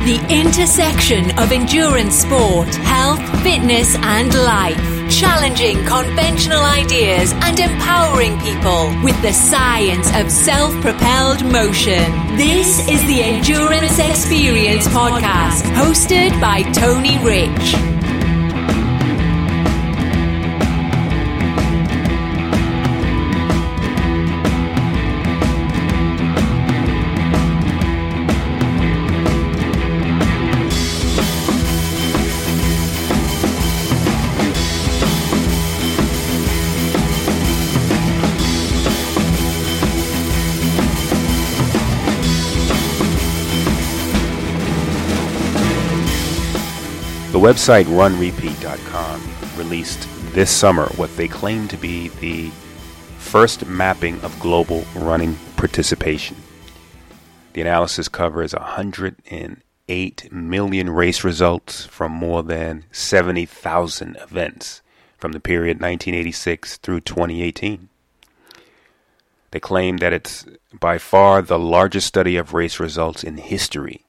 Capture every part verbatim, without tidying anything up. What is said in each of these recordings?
The intersection of endurance sport, health, fitness, and life. Challenging conventional ideas and empowering people with the science of self-propelled motion. This is the Endurance Experience Podcast, hosted by Tony Rich. The website run repeat dot com released this summer what they claim to be the first mapping of global running participation. The analysis covers one hundred eight million race results from more than seventy thousand events from the period nineteen eighty-six through twenty eighteen. They claim that it's by far the largest study of race results in history.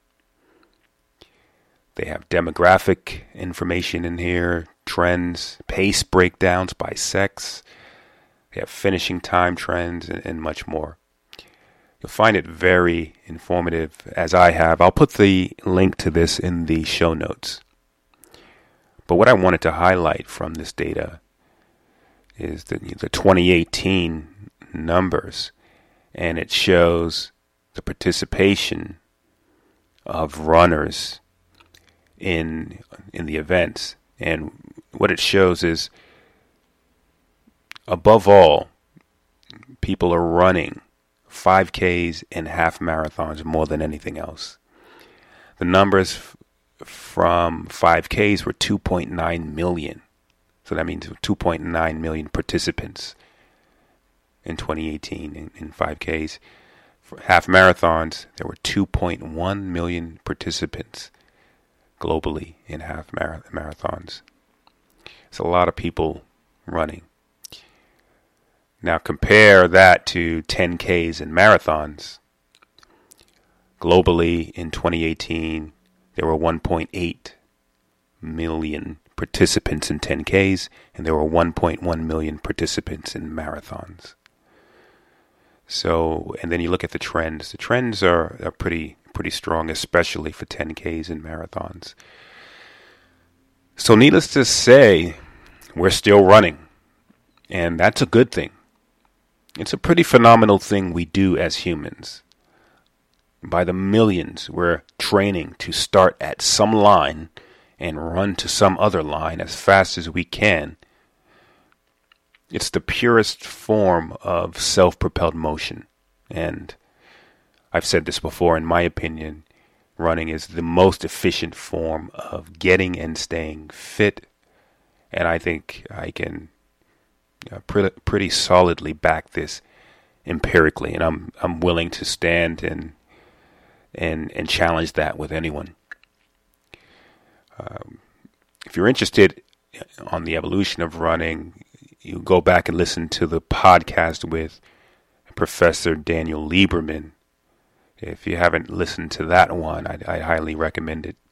They have demographic information in here, trends, pace breakdowns by sex. They have finishing time trends and, and much more. You'll find it very informative, as I have. I'll put the link to this in the show notes. But what I wanted to highlight from this data is the, the twenty eighteen numbers, and it shows the participation of runners in in the events. And what it shows is, above all, people are running five Ks and half marathons more than anything else. The numbers f- from five Ks were two point nine million. So that means two point nine million participants in twenty eighteen in, in five Ks. For half marathons, there were two point one million participants globally in half mar- marathons. It's a lot of people running. Now compare that to ten Ks and marathons. Globally in twenty eighteen, there were one point eight million participants in ten Ks, and there were one point one million participants in marathons. So, and then you look at the trends. The trends are, are pretty pretty strong, especially for ten Ks and marathons. So needless to say, we're still running, and that's a good thing. It's a pretty phenomenal thing we do as humans. By the millions, we're training to start at some line and run to some other line as fast as we can. It's the purest form of self-propelled motion, and I've said this before, in my opinion, running is the most efficient form of getting and staying fit. And I think I can uh, pre- pretty solidly back this empirically. And I'm I'm willing to stand and and and challenge that with anyone. Um, if you're interested on the evolution of running, you go back and listen to the podcast with Professor Daniel Lieberman. If you haven't listened to that one, I, I highly recommend it.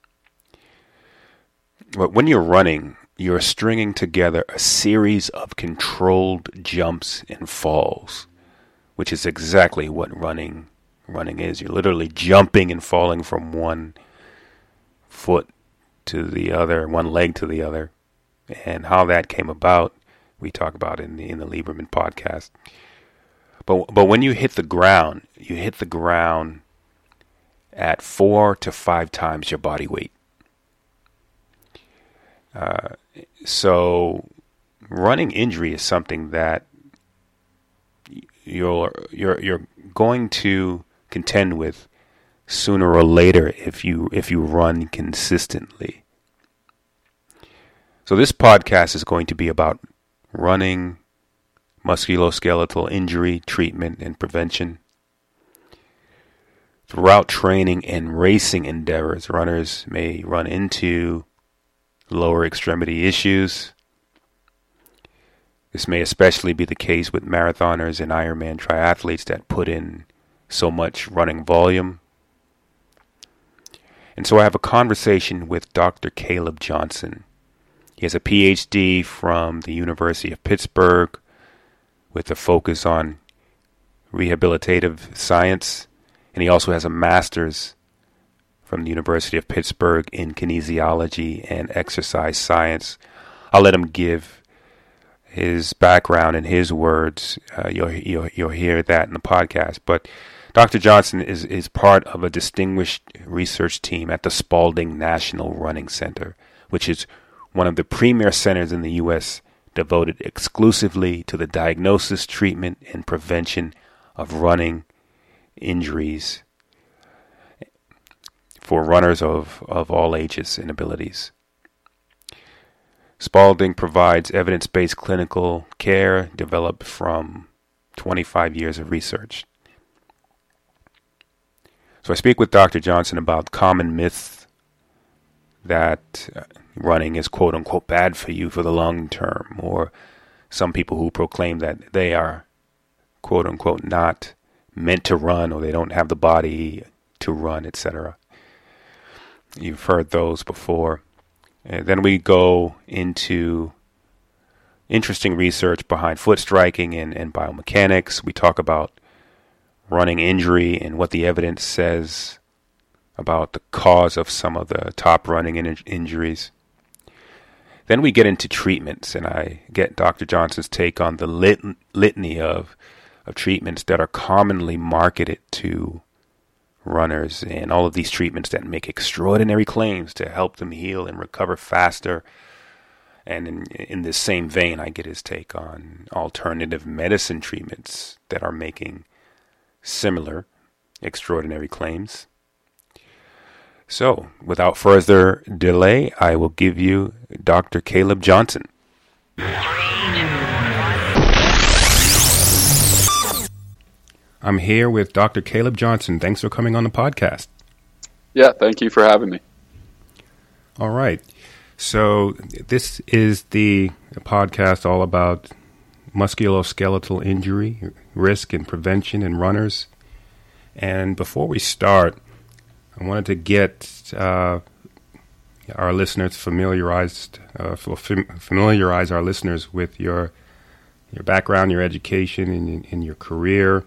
But when you're running, you're stringing together a series of controlled jumps and falls, which is exactly what running running is. You're literally jumping and falling from one foot to the other, one leg to the other. And how that came about, we talk about in the in the Lieberman podcast. But but when you hit the ground, you hit the ground at four to five times your body weight. Uh, so running injury is something that you're you're you're going to contend with sooner or later if you if you run consistently. So this podcast is going to be about running, musculoskeletal injury treatment and prevention. Throughout training and racing endeavors, runners may run into lower extremity issues. This may especially be the case with marathoners and Ironman triathletes that put in so much running volume. And so I have a conversation with Doctor Caleb Johnson. He has a P H D from the University of Pittsburgh with a focus on rehabilitative science. And he also has a master's from the University of Pittsburgh in kinesiology and exercise science. I'll let him give his background in his words. Uh, you'll, you'll, you'll hear that in the podcast. But Doctor Johnson is, is part of a distinguished research team at the Spalding National Running Center, which is one of the premier centers in the U S devoted exclusively to the diagnosis, treatment, and prevention of running injuries for runners of, of all ages and abilities. Spalding provides evidence-based clinical care developed from twenty-five years of research. So I speak with Doctor Johnson about common myths that running is quote-unquote bad for you for the long term, or some people who proclaim that they are quote-unquote not meant to run, or they don't have the body to run, et cetera. You've heard those before. And then we go into interesting research behind foot striking and, and biomechanics. We talk about running injury and what the evidence says about the cause of some of the top running in- injuries. Then we get into treatments, and I get Doctor Johnson's take on the lit- litany of, of treatments that are commonly marketed to runners, and all of these treatments that make extraordinary claims to help them heal and recover faster. And in, in this same vein, I get his take on alternative medicine treatments that are making similar extraordinary claims. So, without further delay, I will give you Doctor Caleb Johnson. I'm here with Doctor Caleb Johnson. Thanks for coming on the podcast. Yeah, thank you for having me. All right. So this is the podcast all about musculoskeletal injury, risk and prevention in runners. And before we start, I wanted to get uh, our listeners familiarized, uh, familiarize our listeners with your your background, your education, and, and your career.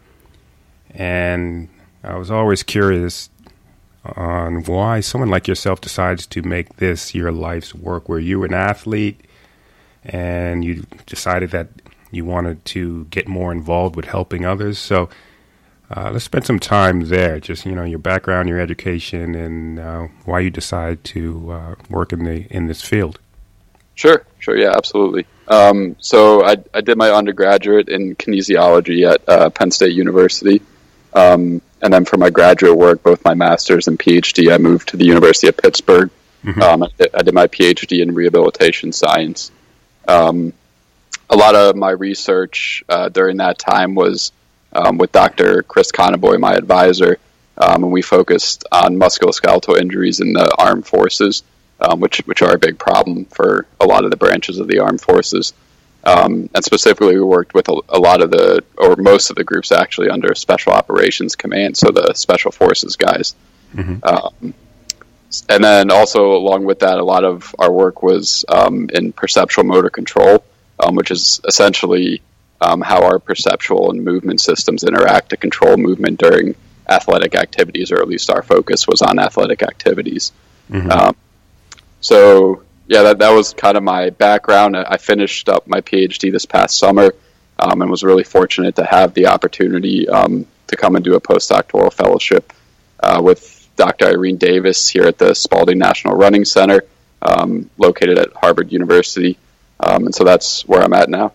And I was always curious on why someone like yourself decides to make this your life's work. Were you an athlete and you decided that you wanted to get more involved with helping others? So uh, let's spend some time there. Just, you know, your background, your education, and uh, why you decide to uh, work in the in this field. Sure, sure, yeah, absolutely. Um, so I, I did my undergraduate in kinesiology at uh, Penn State University. Um, and then for my graduate work, both my master's and P H D, I moved to the University of Pittsburgh. Mm-hmm. Um, I, did, I did my P H D in rehabilitation science. Um, a lot of my research uh, during that time was um, with Doctor Chris Conaboy, my advisor, um, and we focused on musculoskeletal injuries in the armed forces, um, which which are a big problem for a lot of the branches of the armed forces. Um, and specifically, we worked with a, a lot of the, or most of the groups actually under Special Operations Command, so the Special Forces guys. Mm-hmm. Um, and then also along with that, a lot of our work was um, in perceptual motor control, um, which is essentially um, how our perceptual and movement systems interact to control movement during athletic activities, or at least our focus was on athletic activities. Mm-hmm. Um, so... Yeah, that, that was kind of my background. I finished up my P H D this past summer um, and was really fortunate to have the opportunity um, to come and do a postdoctoral fellowship uh, with Doctor Irene Davis here at the Spalding National Running Center, um, located at Harvard University. Um, and so that's where I'm at now.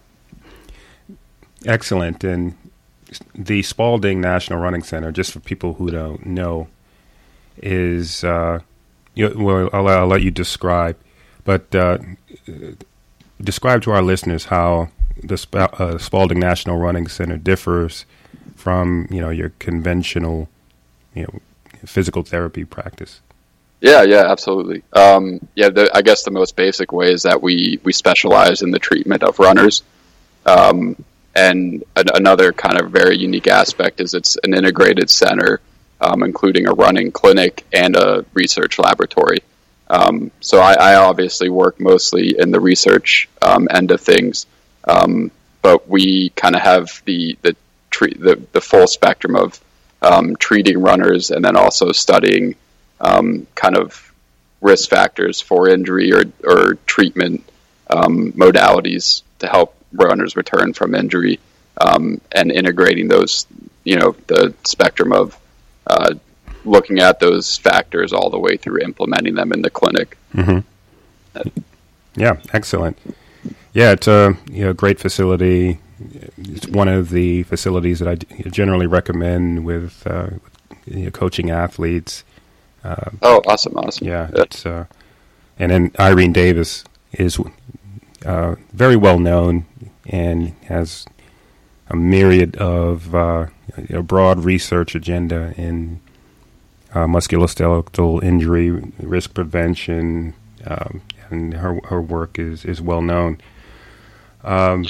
Excellent. And the Spalding National Running Center, just for people who don't know, is, uh, you, well, I'll, I'll let you describe. But uh, describe to our listeners how the Sp- uh, Spalding National Running Center differs from, you know, your conventional, you know, physical therapy practice. Yeah, yeah, absolutely. Um, yeah, the, I guess the most basic way is that we, we specialize in the treatment of runners. Um, and an, another kind of very unique aspect is it's an integrated center um, including a running clinic and a research laboratory. Um, so I, I obviously work mostly in the research um, end of things, um, but we kind of have the the, tre- the the full spectrum of um, treating runners and then also studying um, kind of risk factors for injury or, or treatment um, modalities to help runners return from injury, um, and integrating those, you know, the spectrum of uh, looking at those factors all the way through implementing them in the clinic. Mm-hmm. Yeah, excellent. Yeah, it's a you know, great facility. It's one of the facilities that I generally recommend with, uh, with you know, coaching athletes. Uh, oh, awesome, awesome. Yeah, yeah. It's, uh, and then Irene Davis is uh, very well known and has a myriad of uh, a broad research agenda in uh, musculoskeletal injury, risk prevention, um, and her her work is, is well known. Um,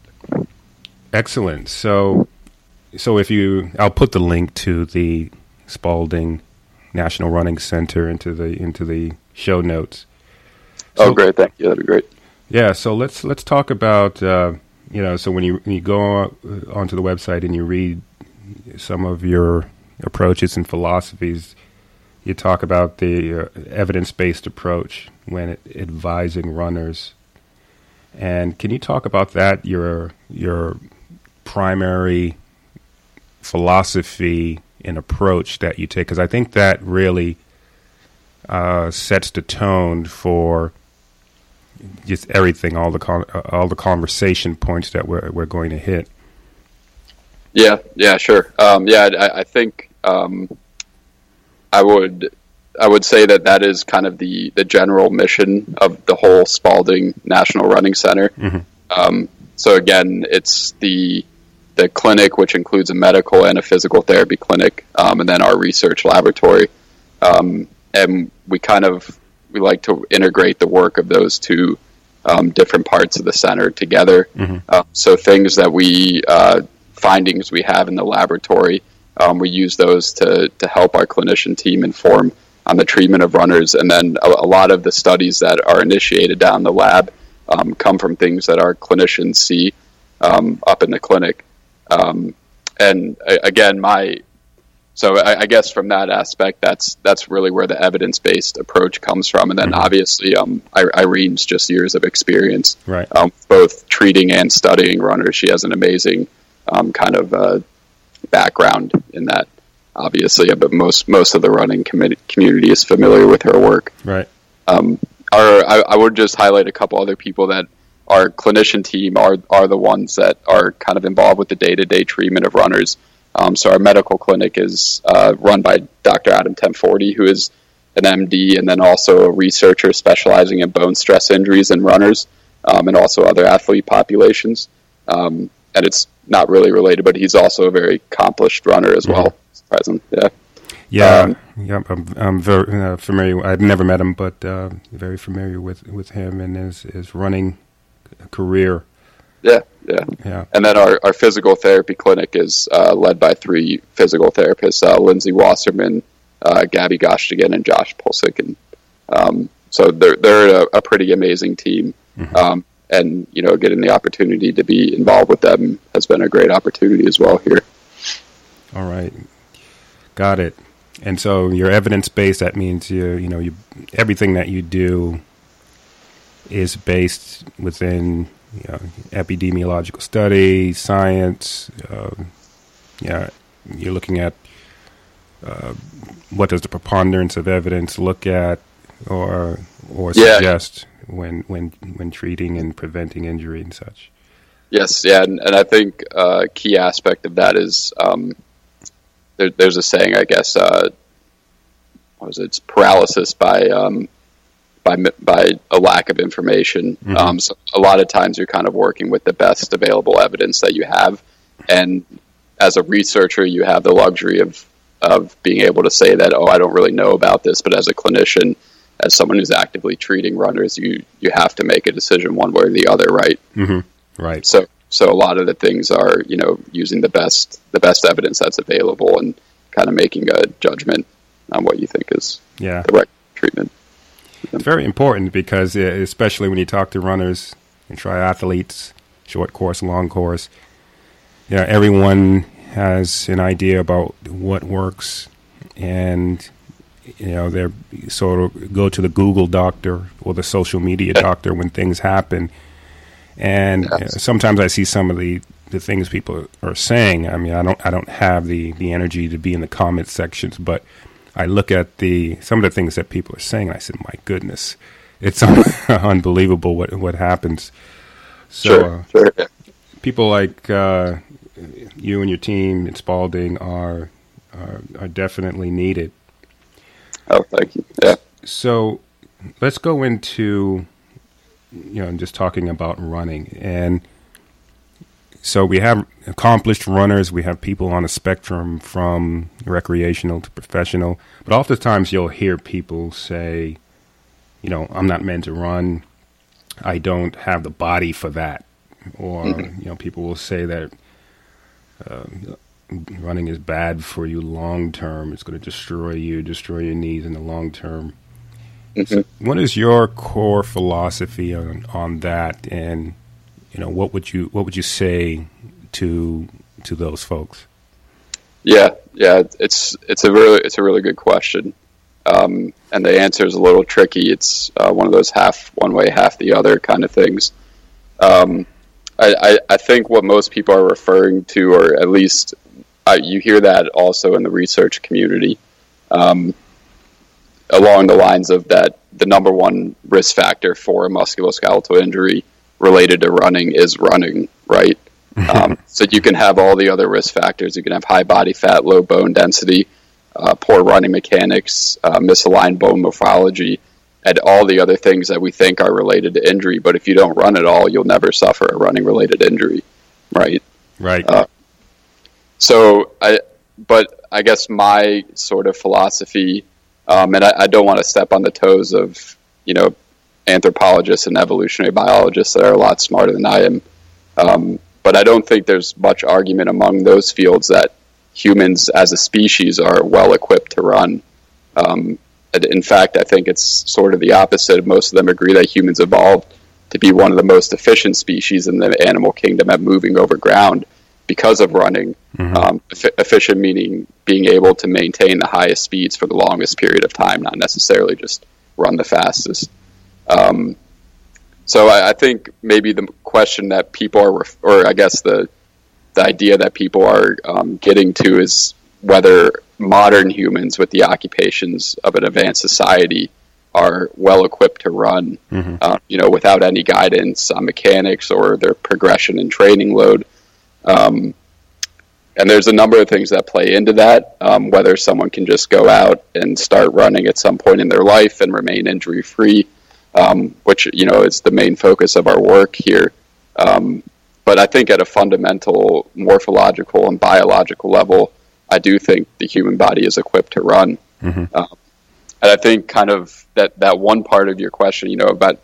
excellent. So, so if you, I'll put the link to the Spalding National Running Center into the into the show notes. So, oh, great! Thank you. That'd be great. Yeah. So let's let's talk about uh, you know. So when you when you go onto the website and you read some of your approaches and philosophies, you talk about the uh, evidence-based approach when advising runners. And can you talk about that? Your your primary philosophy and approach that you take, because I think that really uh, sets the tone for just everything, all the con- all the conversation points that we're we're going to hit. Yeah, yeah, sure. Um, yeah, I, I think um, I would I would say that that is kind of the, the general mission of the whole Spalding National Running Center. Mm-hmm. Um, so again, it's the the clinic, which includes a medical and a physical therapy clinic, um, and then our research laboratory. Um, and we kind of, we like to integrate the work of those two um, different parts of the center together. Mm-hmm. Uh, so things that we, uh, findings we have in the laboratory, um, we use those to, to help our clinician team inform on the treatment of runners. And then a, a lot of the studies that are initiated down the lab um, come from things that our clinicians see um, up in the clinic. Um, and uh, again, my, so I, I guess from that aspect, that's, that's really where the evidence-based approach comes from. And then mm-hmm. obviously, um, I, Irene's just years of experience, right. um, both treating and studying runners. She has an amazing, um, kind of, uh, background in that, obviously, but most, most of the running com- community is familiar with her work. Right. Um, our, I, I would just highlight a couple other people that, our clinician team are are the ones that are kind of involved with the day-to-day treatment of runners. Um, so our medical clinic is uh, run by Doctor Adam Temforty, who is an M D and then also a researcher specializing in bone stress injuries in runners um, and also other athlete populations. Um, and it's not really related, but he's also a very accomplished runner as well. Mm-hmm. Present, yeah. Yeah, um, yeah, I'm, I'm very uh, familiar. I've never met him, but uh, very familiar with, with him and his, his running career. Yeah, yeah, yeah. And then our, our physical therapy clinic is uh, led by three physical therapists: uh, Lindsay Wasserman, uh, Gabby Gostigan, and Josh Pulsick. And um, so they're they're a, a pretty amazing team. Mm-hmm. Um, and you know, getting the opportunity to be involved with them has been a great opportunity as well here. All right, got it. And so you're evidence based. That means you you know you everything that you do is based within you know, epidemiological study, science. Uh, yeah, you're looking at uh, what does the preponderance of evidence look at, or or yeah. suggest when when when treating and preventing injury and such. Yes, yeah, and, and I think a uh, key aspect of that is um, there, there's a saying, I guess, uh, what was it? It's paralysis by um, by by a lack of information. Mm-hmm. Um, so a lot of times you're kind of working with the best available evidence that you have, and as a researcher, you have the luxury of of being able to say that, oh, I don't really know about this, but as a clinician, as someone who's actively treating runners, you you have to make a decision one way or the other, right? Mm-hmm. Right. So so a lot of the things are, you know, using the best the best evidence that's available and kind of making a judgment on what you think is yeah. the right treatment. It's very important because, uh, especially when you talk to runners and triathletes, short course, long course, yeah, everyone has an idea about what works, and you know they sort of go to the Google doctor or the social media doctor when things happen. And yes. uh, sometimes I see some of the, the things people are saying. I mean, I don't I don't have the, the energy to be in the comment sections, but I look at the some of the things that people are saying, and I said, "My goodness, it's un- unbelievable what what happens." So, sure, sure. Uh, people like uh, you and your team at Spalding are, are are definitely needed. Oh, thank you. Yeah. So, let's go into, you know, just talking about running. And so we have accomplished runners. We have people on a spectrum from recreational to professional. But oftentimes you'll hear people say, you know, I'm not meant to run. I don't have the body for that. Or, mm-hmm. you know, people will say that uh, running is bad for you long term. It's going to destroy you, destroy your knees in the long term. So what is your core philosophy on, on that, and you know what would you what would you say to to those folks? Yeah, yeah, it's it's a really it's a really good question, um, and the answer is a little tricky. It's uh, one of those half one way, half the other kind of things. Um, I, I I think what most people are referring to, or at least uh, you hear that also in the research community. Um, along the lines of that the number one risk factor for a musculoskeletal injury related to running is running, right? um, so you can have all the other risk factors. You can have high body fat, low bone density, uh, poor running mechanics, uh, misaligned bone morphology, and all the other things that we think are related to injury. But if you don't run at all, you'll never suffer a running-related injury, right? Right. Uh, so, I, but I guess my sort of philosophy, Um, and I, I don't want to step on the toes of, you know, anthropologists and evolutionary biologists that are a lot smarter than I am. Um, but I don't think there's much argument among those fields that humans as a species are well equipped to run. Um, in fact, I think it's sort of the opposite. Most of them agree that humans evolved to be one of the most efficient species in the animal kingdom at moving over ground because of running. Mm-hmm. Um, e- efficient meaning being able to maintain the highest speeds for the longest period of time, not necessarily just run the fastest. Um, so I, I think maybe the question that people are, ref- or I guess the the idea that people are um, getting to is whether modern humans with the occupations of an advanced society are well equipped to run, mm-hmm. uh, you know, without any guidance on mechanics or their progression and training load. Um, and there's a number of things that play into that, um, whether someone can just go out and start running at some point in their life and remain injury-free, um, which, you know, is the main focus of our work here. Um, but I think at a fundamental morphological and biological level, I do think the human body is equipped to run. Mm-hmm. Um, and I think kind of that, that one part of your question, you know, about,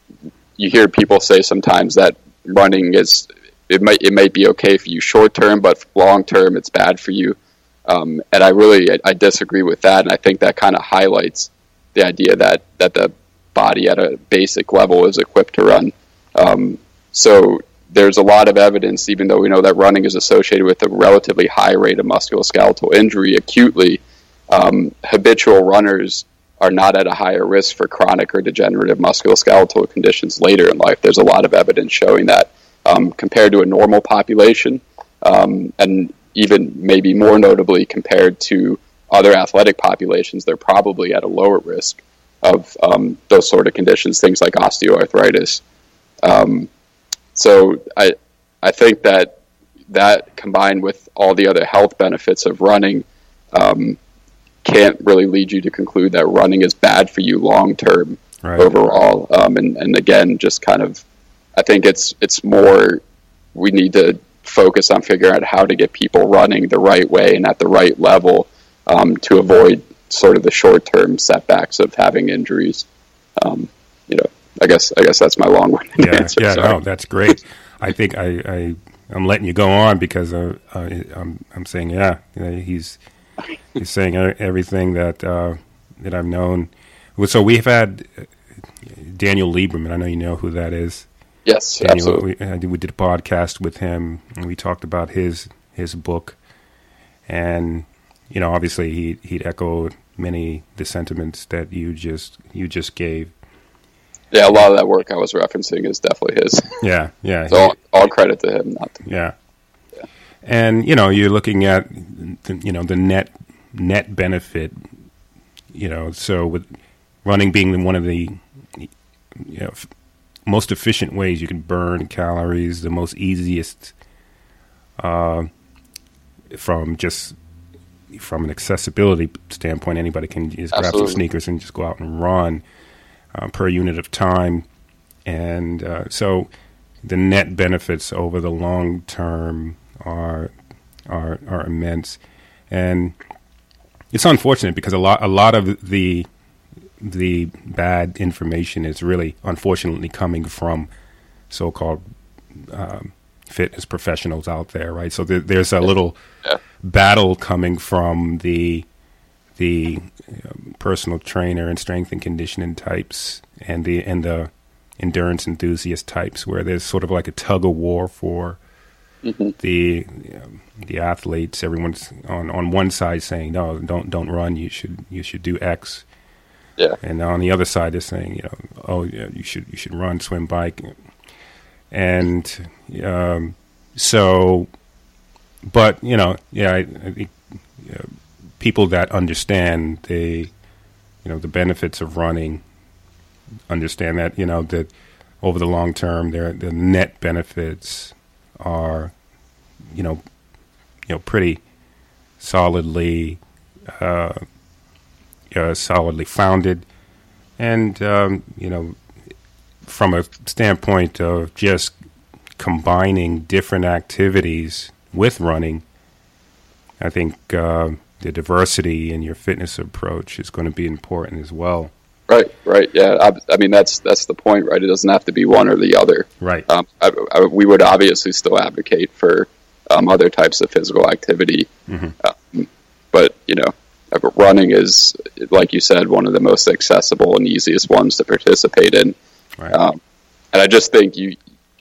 you hear people say sometimes that running is, it might, it might be okay for you short term, but long term it's bad for you. Um, and I really, I, I disagree with that. And I think that kind of highlights the idea that, that the body at a basic level is equipped to run. Um, so there's a lot of evidence, even though we know that running is associated with a relatively high rate of musculoskeletal injury acutely, um, habitual runners are not at a higher risk for chronic or degenerative musculoskeletal conditions later in life. There's a lot of evidence showing that um, compared to a normal population, um, and even maybe more notably compared to other athletic populations, they're probably at a lower risk of um, those sort of conditions, things like osteoarthritis. Um, so I I think that that combined with all the other health benefits of running um, can't really lead you to conclude that running is bad for you long term right. overall. Um, and, and again, just kind of, I think it's it's more, we need to focus on figuring out how to get people running the right way and at the right level um, to avoid sort of the short term setbacks of having injuries. Um, you know, I guess I guess that's my long-winded yeah, answer. Yeah, Sorry. no, that's great. I think I, I I'm letting you go on because uh, uh, I'm I'm saying yeah, you know, he's He's saying everything that uh, that I've known. So we've had Daniel Lieberman. I know you know who that is. Yes, Daniel, absolutely. We, we did a podcast with him, and we talked about his his book. And you know, obviously, he he echoed many of the sentiments that you just you just gave. Yeah, a lot of that work I was referencing is definitely his. Yeah, yeah. So all, all credit to him. Not to yeah. yeah. And you know, you're looking at the, you know the net net benefit. You know, so with running being one of the you know, f- most efficient ways you can burn calories, the most easiest uh, from just from an accessibility standpoint, anybody can just grab Absolutely. some sneakers and just go out and run uh, per unit of time. And uh, so the net benefits over the long term are are are immense. And it's unfortunate because a lot a lot of the the bad information is really unfortunately coming from so-called um, fitness professionals out there, right? So there, there's a little yeah. battle coming from the the um, personal trainer and strength and conditioning types and the and the endurance enthusiast types, where there's sort of like a tug of war for mm-hmm. the um, the athletes. Everyone's on, on one side saying, no, don't don't run. You should you should do X. Yeah. And on the other side, they're saying, you know, oh, yeah, you should you should run, swim, bike, and um, so. But you know, yeah, I, I think you know, people that understand the, you know, the benefits of running, understand that you know that over the long term, their the net benefits are, you know, you know, pretty solidly, uh, uh, solidly founded, and um, you know, from a standpoint of just combining different activities with running, I think uh, the diversity in your fitness approach is going to be important as well. Right, right, yeah. I, I mean, that's that's the point, right? It doesn't have to be one or the other. Right. Um, I, I, we would obviously still advocate for um, other types of physical activity, mm-hmm. um, but you know, running is, like you said, one of the most accessible and easiest ones to participate in. Right. Um, and I just think you,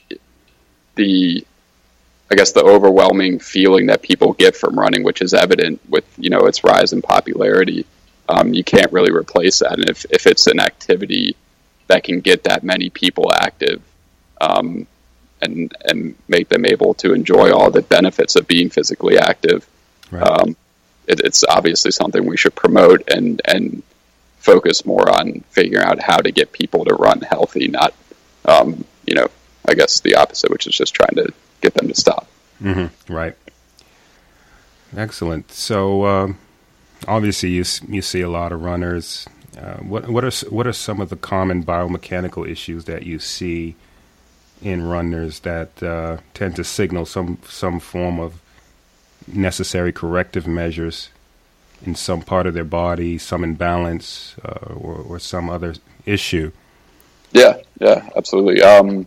the, I guess the overwhelming feeling that people get from running, which is evident with, you know, its rise in popularity, um, you can't really replace that. And if, if it's an activity that can get that many people active, um, and, and make them able to enjoy all the benefits of being physically active, right. um, it, it's obviously something we should promote and, and focus more on figuring out how to get people to run healthy, not, um, you know, I guess the opposite, which is just trying to get them to stop. Mm-hmm. Right. Excellent. So, um, obviously, you you see a lot of runners. Uh, what what are what are some of the common biomechanical issues that you see in runners that uh, tend to signal some some form of necessary corrective measures in some part of their body, some imbalance, uh, or, or some other issue? Yeah, yeah, absolutely. Um,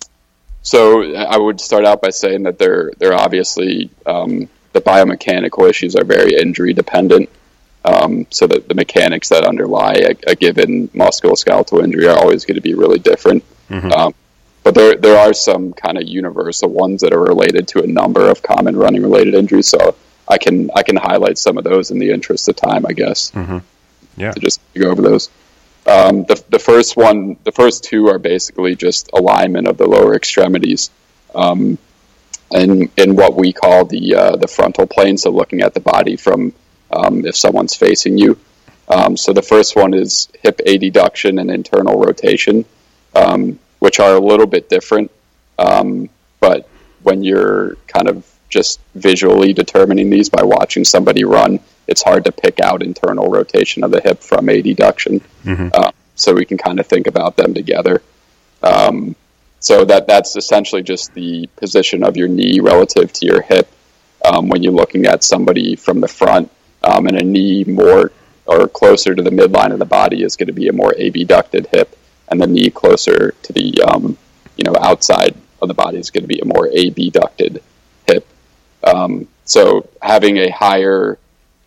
So I would start out by saying that they're they're obviously um, the biomechanical issues are very injury dependent. Um, so that the mechanics that underlie a, a given musculoskeletal injury are always going to be really different. Mm-hmm. Um, but there there are some kind of universal ones that are related to a number of common running related injuries. So I can I can highlight some of those in the interest of time, I guess. Mm-hmm. Yeah. To just go over those. Um, the, the first one, the first two are basically just alignment of the lower extremities, um, and in what we call the uh, the frontal plane. So looking at the body from um, if someone's facing you. Um, so the first one is hip adduction and internal rotation, um, which are a little bit different. Um, but when you're kind of just visually determining these by watching somebody run, it's hard to pick out internal rotation of the hip from adduction. Mm-hmm. Uh, so we can kind of think about them together. Um, so that that's essentially just the position of your knee relative to your hip um, when you're looking at somebody from the front. Um, and a knee more or closer to the midline of the body is going to be a more abducted hip, and the knee closer to the um, you know outside of the body is going to be a more abducted hip. Um, so having a higher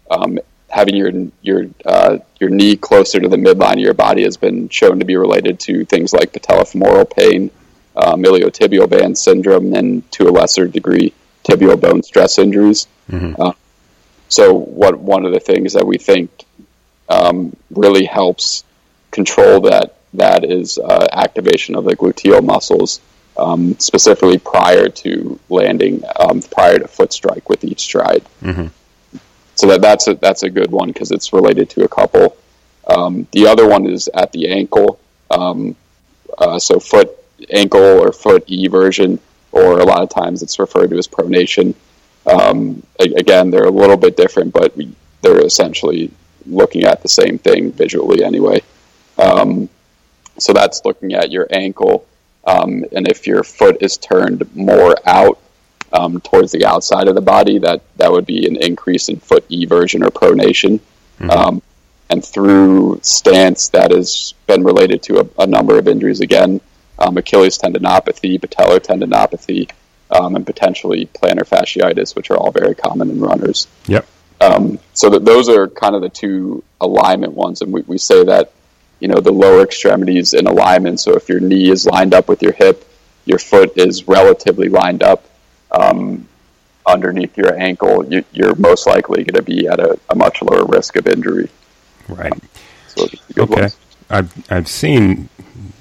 Um, having your your uh, your knee closer to the midline of your body has been shown to be related to things like patellofemoral pain, um, iliotibial band syndrome, and to a lesser degree, tibial bone stress injuries. Mm-hmm. Uh, so, what one of the things that we think um, really helps control that that is uh, activation of the gluteal muscles, um, specifically prior to landing, um, prior to foot strike with each stride. Mm-hmm. So that that's a that's a good one because it's related to a couple. Um, the other one is at the ankle. Um, uh, so foot ankle or foot eversion, or a lot of times it's referred to as pronation. Um, again, they're a little bit different, but we, they're essentially looking at the same thing visually anyway. Um, so that's looking at your ankle, um, and if your foot is turned more out um, towards the outside of the body, that, that would be an increase in foot eversion or pronation. Mm-hmm. Um, and through stance, that has been related to a, a number of injuries again, um, Achilles tendinopathy, patellar tendinopathy, Um, and potentially plantar fasciitis, which are all very common in runners. Yep. Um, so that those are kind of the two alignment ones, and we, we say that, you know, the lower extremities in alignment. So if your knee is lined up with your hip, your foot is relatively lined up um, underneath your ankle, you, you're most likely going to be at a, a much lower risk of injury. Right. Um, so okay. Ones. I've I've seen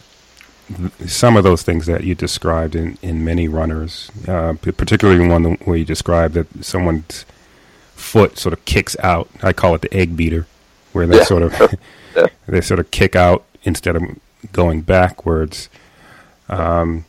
some of those things that you described in, in many runners, uh, particularly one where you described that someone's foot sort of kicks out. I call it the egg beater, where they yeah. sort of yeah. they sort of kick out instead of going backwards. Um,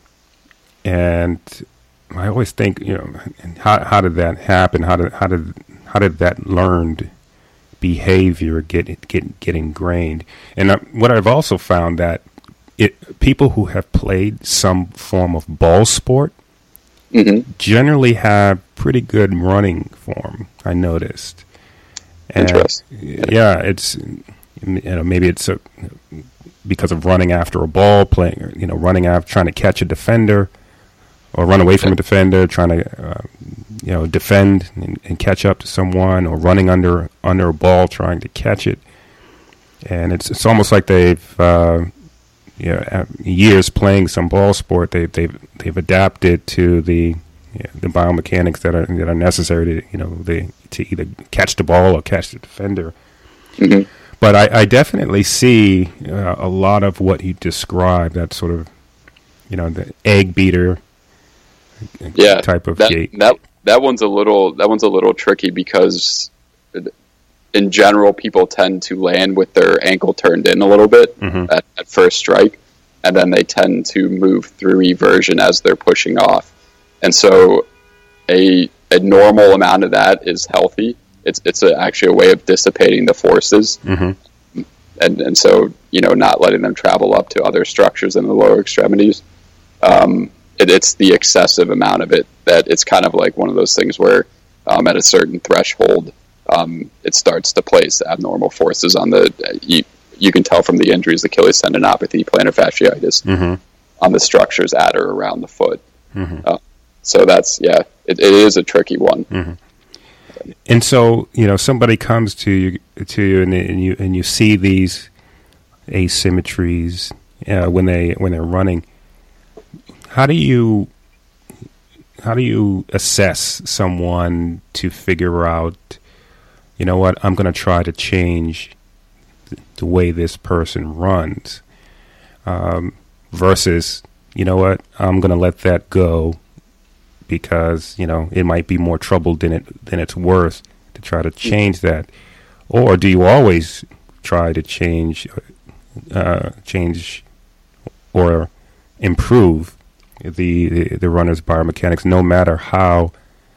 and I always think, you know, how how did that happen? How did how did how did that learned behavior get get get ingrained? And uh, what I've also found that It, people who have played some form of ball sport mm-hmm. generally have pretty good running form, I noticed. And Interesting. Yeah, it's, you know, maybe it's a, because of running after a ball, playing, you know, running after, trying to catch a defender, or run away from a defender, trying to, uh, you know, defend and, and catch up to someone, or running under under a ball, trying to catch it. And it's it's almost like they've uh, you know, years playing some ball sport, they, they've they've adapted to the you know, the biomechanics that are that are necessary to you know they to either catch the ball or catch the defender. Mm-hmm. But I, I definitely see uh, a lot of what you described, that sort of you know the egg beater yeah, type of that, gait. That that one's a little that one's a little tricky because in general, people tend to land with their ankle turned in a little bit mm-hmm. at, at first strike, and then they tend to move through eversion as they're pushing off. And so a a normal amount of that is healthy. It's it's a, actually a way of dissipating the forces. Mm-hmm. And, and so, you know, not letting them travel up to other structures in the lower extremities. Um, it, it's the excessive amount of it that it's kind of like one of those things where um, at a certain threshold, Um, it starts to place abnormal forces on the, you, you can tell from the injuries, Achilles tendinopathy, plantar fasciitis, mm-hmm. on the structures at or around the foot. Mm-hmm. Uh, so that's, yeah, it, it is a tricky one. Mm-hmm. And so, you know, somebody comes to you, to you and, and you, and you see these asymmetries uh, when they, when they're running. How do you, how do you assess someone to figure out, you know what, I'm going to try to change th- the way this person runs, um, versus, you know what, I'm going to let that go because, you know, it might be more trouble than it than it's worth to try to change that? Or do you always try to change, uh, change or improve the, the, the runner's biomechanics, no matter how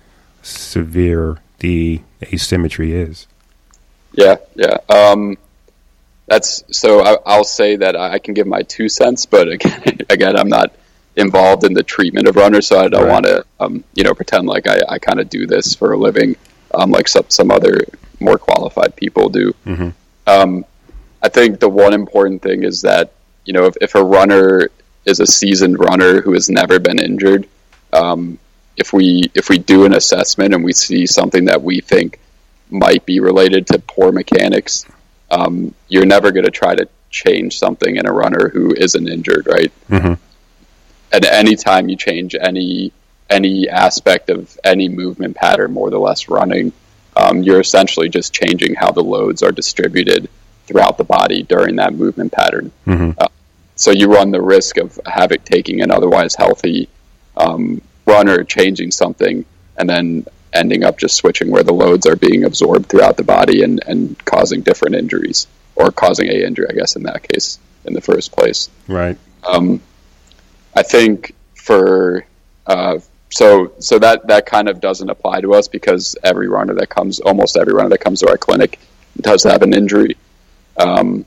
severe the asymmetry is? Yeah, yeah. Um, that's so. I, I'll say that I can give my two cents, but again, again, I'm not involved in the treatment of runners, so I don't right. want to, um, you know, pretend like I, I kind of do this for a living, um, like some some other more qualified people do. Mm-hmm. Um, I think the one important thing is that, you know, if, if a runner is a seasoned runner who has never been injured, um, if we if we do an assessment and we see something that we think might be related to poor mechanics. Um, you're never going to try to change something in a runner who isn't injured, right? Mm-hmm. And any time you change any any aspect of any movement pattern, more or less running, um, you're essentially just changing how the loads are distributed throughout the body during that movement pattern. Mm-hmm. Uh, so you run the risk of having taking an otherwise healthy um, runner, changing something, and then ending up just switching where the loads are being absorbed throughout the body and, and causing different injuries, or causing a injury, I guess, in that case, in the first place. Right. Um, I think for uh, so so that that kind of doesn't apply to us because every runner that comes, almost every runner that comes to our clinic, does have an injury. Um,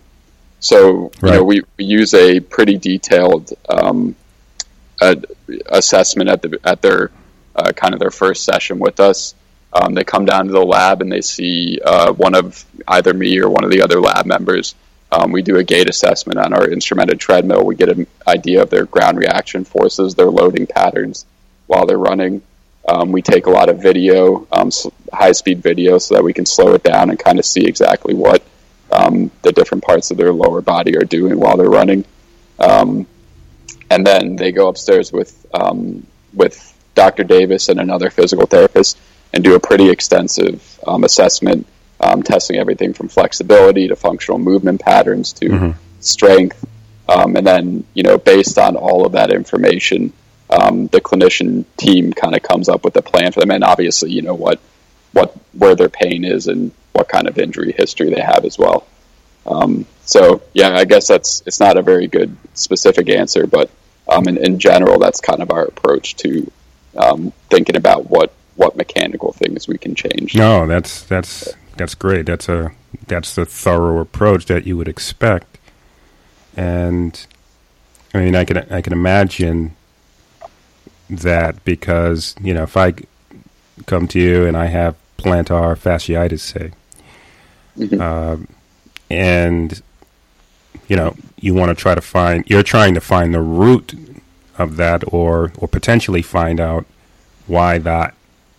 so right. you know, we, we use a pretty detailed um, uh, assessment at the at their uh, kind of their first session with us. Um, they come down to the lab and they see uh, one of either me or one of the other lab members. Um, we do a gait assessment on our instrumented treadmill. We get an idea of their ground reaction forces, their loading patterns while they're running. Um, we take a lot of video, um, high-speed video, so that we can slow it down and kind of see exactly what um, the different parts of their lower body are doing while they're running. Um, and then they go upstairs with um, with Doctor Davis and another physical therapist and do a pretty extensive um, assessment, um, testing everything from flexibility to functional movement patterns to mm-hmm. strength. Um, and then, you know, based on all of that information, um, the clinician team kind of comes up with a plan for them. And obviously, you know, what, what, where their pain is and what kind of injury history they have as well. Um, so, yeah, I guess that's, it's not a very good specific answer, but um, in, in general, that's kind of our approach to um, thinking about what, what mechanical things we can change. No, that's that's that's great. That's a that's the thorough approach that you would expect. And I mean, I can I can imagine that because, you know, if I come to you and I have plantar fasciitis, say, mm-hmm. uh, and you know, you want to try to find, you're trying to find the root of that, or or potentially find out why that.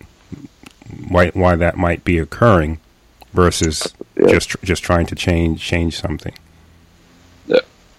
Why, why that might be occurring versus yeah. just just trying to change change something. Yeah.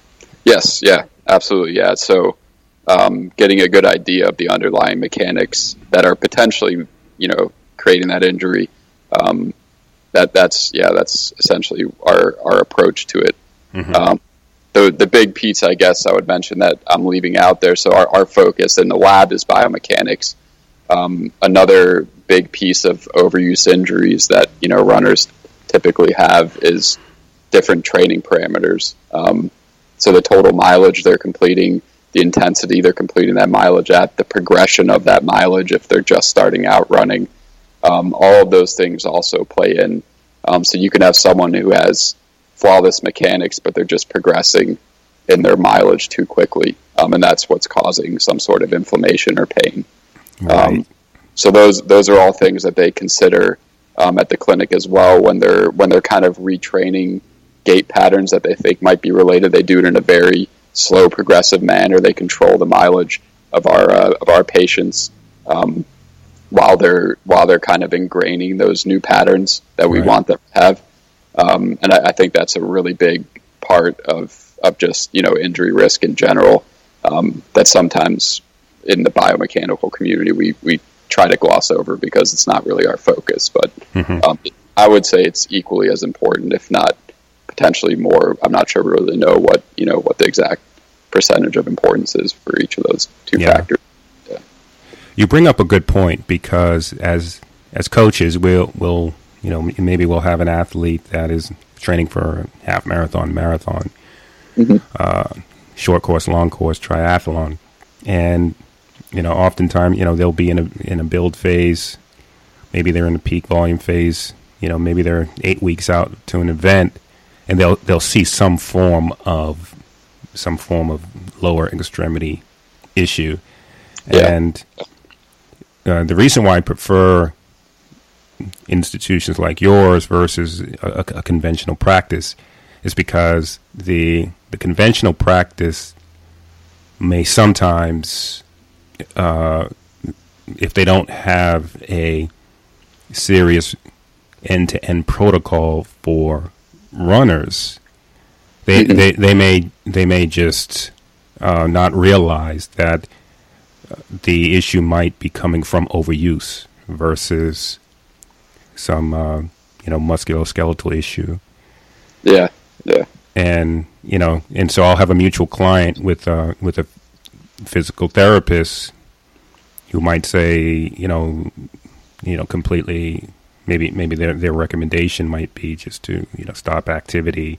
Yes. Yeah. Absolutely. Yeah. So, um, getting a good idea of the underlying mechanics that are potentially, you know, creating that injury. Um, that that's yeah. That's essentially our our approach to it. Mm-hmm. Um, the the big piece, I guess, I would mention that I'm leaving out there. So our our focus in the lab is biomechanics. Um, another big piece of overuse injuries that, you know, runners typically have is different training parameters. Um, so the total mileage they're completing, the intensity they're completing that mileage at, the progression of that mileage if they're just starting out running, um, all of those things also play in. Um, so you can have someone who has flawless mechanics, but they're just progressing in their mileage too quickly, um, and that's what's causing some sort of inflammation or pain. Right. Um, so those those are all things that they consider um, at the clinic as well when they're when they're kind of retraining gait patterns that they think might be related. They do it in a very slow, progressive manner. They control the mileage of our uh, of our patients um, while they're while they're kind of ingraining those new patterns that we right. want them to have. Um, and I, I think that's a really big part of of just, you know, injury risk in general. Um, that sometimes in the biomechanical community, we, we try to gloss over because it's not really our focus. But mm-hmm. um, I would say it's equally as important, if not potentially more. I'm not sure we really know what, you know, what the exact percentage of importance is for each of those two yeah. factors. Yeah. You bring up a good point because as as coaches, we'll we'll you know maybe we'll have an athlete that is training for a half marathon, marathon, mm-hmm. uh, short course, long course, triathlon, and you know, oftentimes, you know, they'll be in a in a build phase. Maybe they're in the peak volume phase. You know, maybe they're eight weeks out to an event, and they'll they'll see some form of some form of lower extremity issue. Yeah. And uh, the reason why I prefer institutions like yours versus a, a conventional practice is because the the conventional practice may sometimes, Uh, if they don't have a serious end-to-end protocol for runners, they mm-hmm. they, they may they may just uh, not realize that the issue might be coming from overuse versus some uh, you know musculoskeletal issue. Yeah, yeah. And you know, and so I'll have a mutual client with uh, with a physical therapist who might say, you know, you know, completely. Maybe maybe their their recommendation might be just to you know stop activity,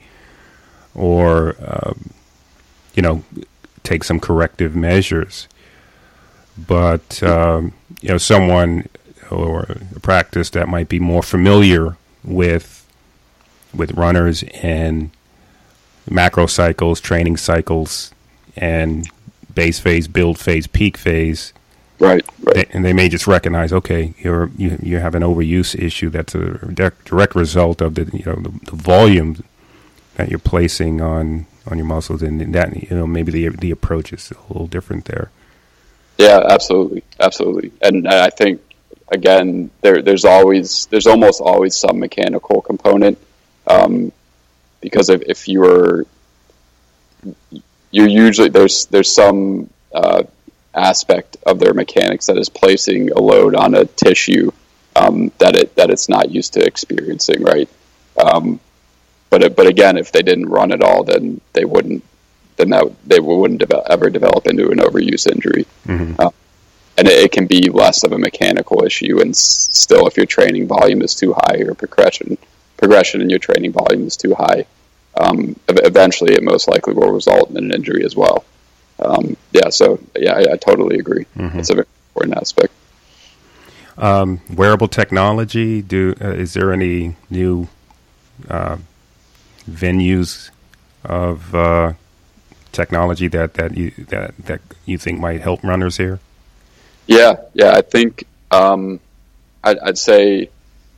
or um, you know take some corrective measures. But um, you know, someone or a practice that might be more familiar with with runners and macro cycles, training cycles, and base phase, build phase, peak phase. Right, right. They, and they may just recognize, okay, you're you you have an overuse issue that's a direct, direct result of the you know the, the volume that you're placing on, on your muscles, and that you know maybe the the approach is a little different there. Yeah, absolutely, absolutely. And I think again, there there's always there's almost always some mechanical component, um, because if, if you're you're usually there's there's some uh, aspect of their mechanics that is placing a load on a tissue um, that it that it's not used to experiencing, right? Um, but it, but again, if they didn't run at all, then they wouldn't. Then that they wouldn't develop, ever develop into an overuse injury. Mm-hmm. Uh, and it, it can be less of a mechanical issue, and s- still, if your training volume is too high, or progression progression in your training volume is too high, um, eventually it most likely will result in an injury as well. Um, yeah, so yeah, I, I totally agree. Mm-hmm. It's a very important aspect. Um, wearable technology. Do uh, is there any new uh, venues of uh, technology that, that you that, that you think might help runners here? Yeah, yeah, I think um, I'd, I'd say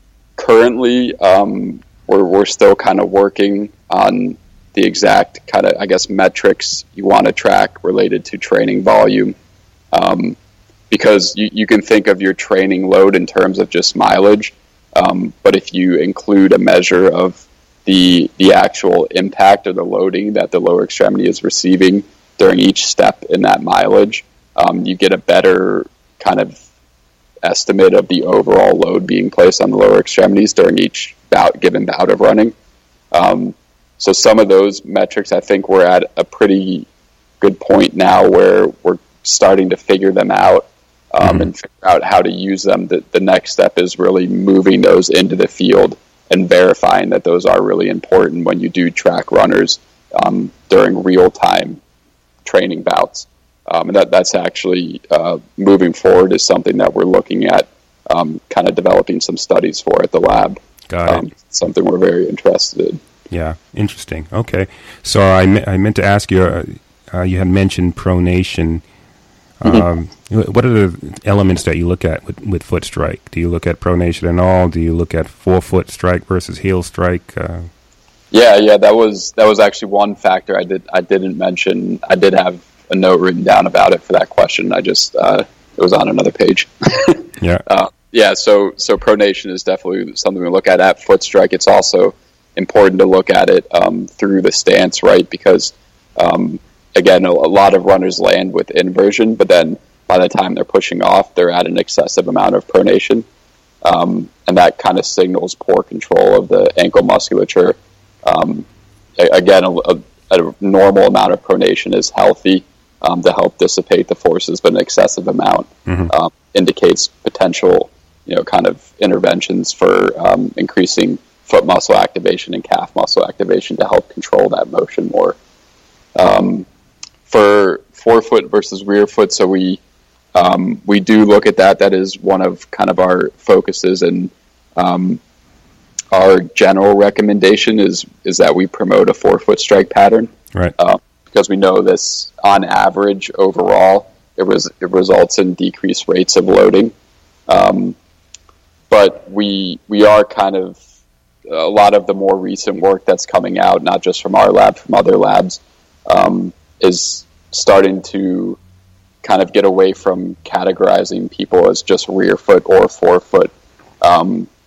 currently um, we're we're still kind of working on the exact kind of, I guess, metrics you want to track related to training volume, um, because you, you can think of your training load in terms of just mileage, um, but if you include a measure of the the actual impact of the loading that the lower extremity is receiving during each step in that mileage, um, you get a better kind of estimate of the overall load being placed on the lower extremities during each bout, given bout of running. Um, so some of those metrics, I think we're at a pretty good point now where we're starting to figure them out um, mm-hmm. and figure out how to use them. The, the next step is really moving those into the field and verifying that those are really important when you do track runners um, during real-time training bouts. Um, and that, that's actually, uh, moving forward, is something that we're looking at um, kind of developing some studies for at the lab. Got um, it. Something we're very interested in. Yeah, interesting. Okay. So I, me- I meant to ask you, uh, uh, you had mentioned pronation. Um, mm-hmm. What are the elements that you look at with, with foot strike? Do you look at pronation at all? Do you look at forefoot strike versus heel strike? Uh, yeah, yeah, that was that was actually one factor I did I didn't mention. I did have a note written down about it for that question. I just uh, it was on another page. yeah, uh, yeah. So so pronation is definitely something we look at at foot strike. It's also important to look at it um, through the stance, right? Because um, again, a, a lot of runners land with inversion, but then by the time they're pushing off, they're at an excessive amount of pronation. Um, and that kind of signals poor control of the ankle musculature. Um, a, again, a, a, a normal amount of pronation is healthy um, to help dissipate the forces, but an excessive amount mm-hmm. um, indicates potential, you know, kind of interventions for um, increasing foot muscle activation and calf muscle activation to help control that motion more. Um, for forefoot versus rear foot, so we um, we do look at that. That is one of kind of our focuses, and um, our general recommendation is is that we promote a forefoot strike pattern, right? Uh, because we know this on average overall, it was it results in decreased rates of loading. Um, but we we are kind of a lot of the more recent work that's coming out, not just from our lab, from other labs, um, is starting to kind of get away from categorizing people as just rear foot or forefoot, um,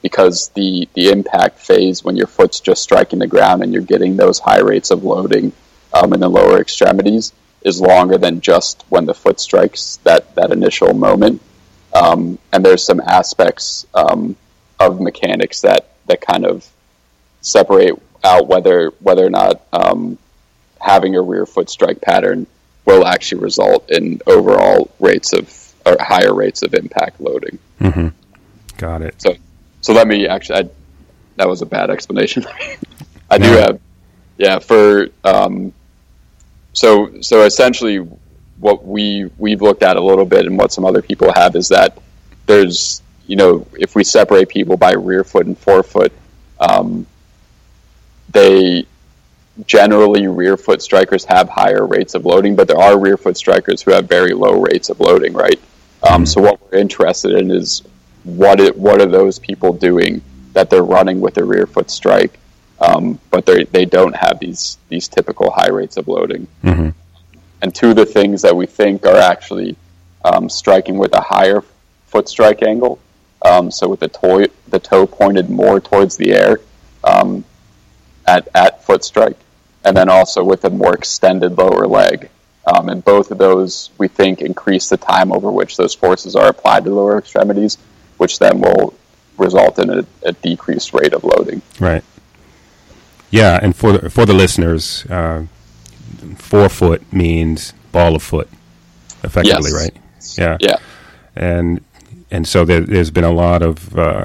because the, the impact phase when your foot's just striking the ground and you're getting those high rates of loading um, in the lower extremities is longer than just when the foot strikes that, that initial moment. Um, and there's some aspects um, of mechanics that, that kind of separate out whether whether or not um, having a rear foot strike pattern will actually result in overall rates of or higher rates of impact loading. Mm-hmm. Got it. So, so let me actually. I, that was a bad explanation. I no. do have, yeah. For um, so so essentially, what we we've looked at a little bit, and what some other people have is that there's you know if we separate people by rear foot and forefoot, um, they generally rear foot strikers have higher rates of loading, but there are rear foot strikers who have very low rates of loading, right? Um, so what we're interested in is what it, what are those people doing that they're running with a rear foot strike, um, but they they don't have these these typical high rates of loading. Mm-hmm. And two of the things that we think are actually um, striking with a higher foot strike angle, um, so with the toe the toe pointed more towards the air um, at at foot strike, and then also with a more extended lower leg. Um, and both of those, we think, increase the time over which those forces are applied to the lower extremities, which then will result in a, a decreased rate of loading. Right. Yeah, and for the, for the listeners, uh, forefoot means ball of foot, effectively, yes. right? Yeah. Yeah. And and so there, there's been a lot of uh,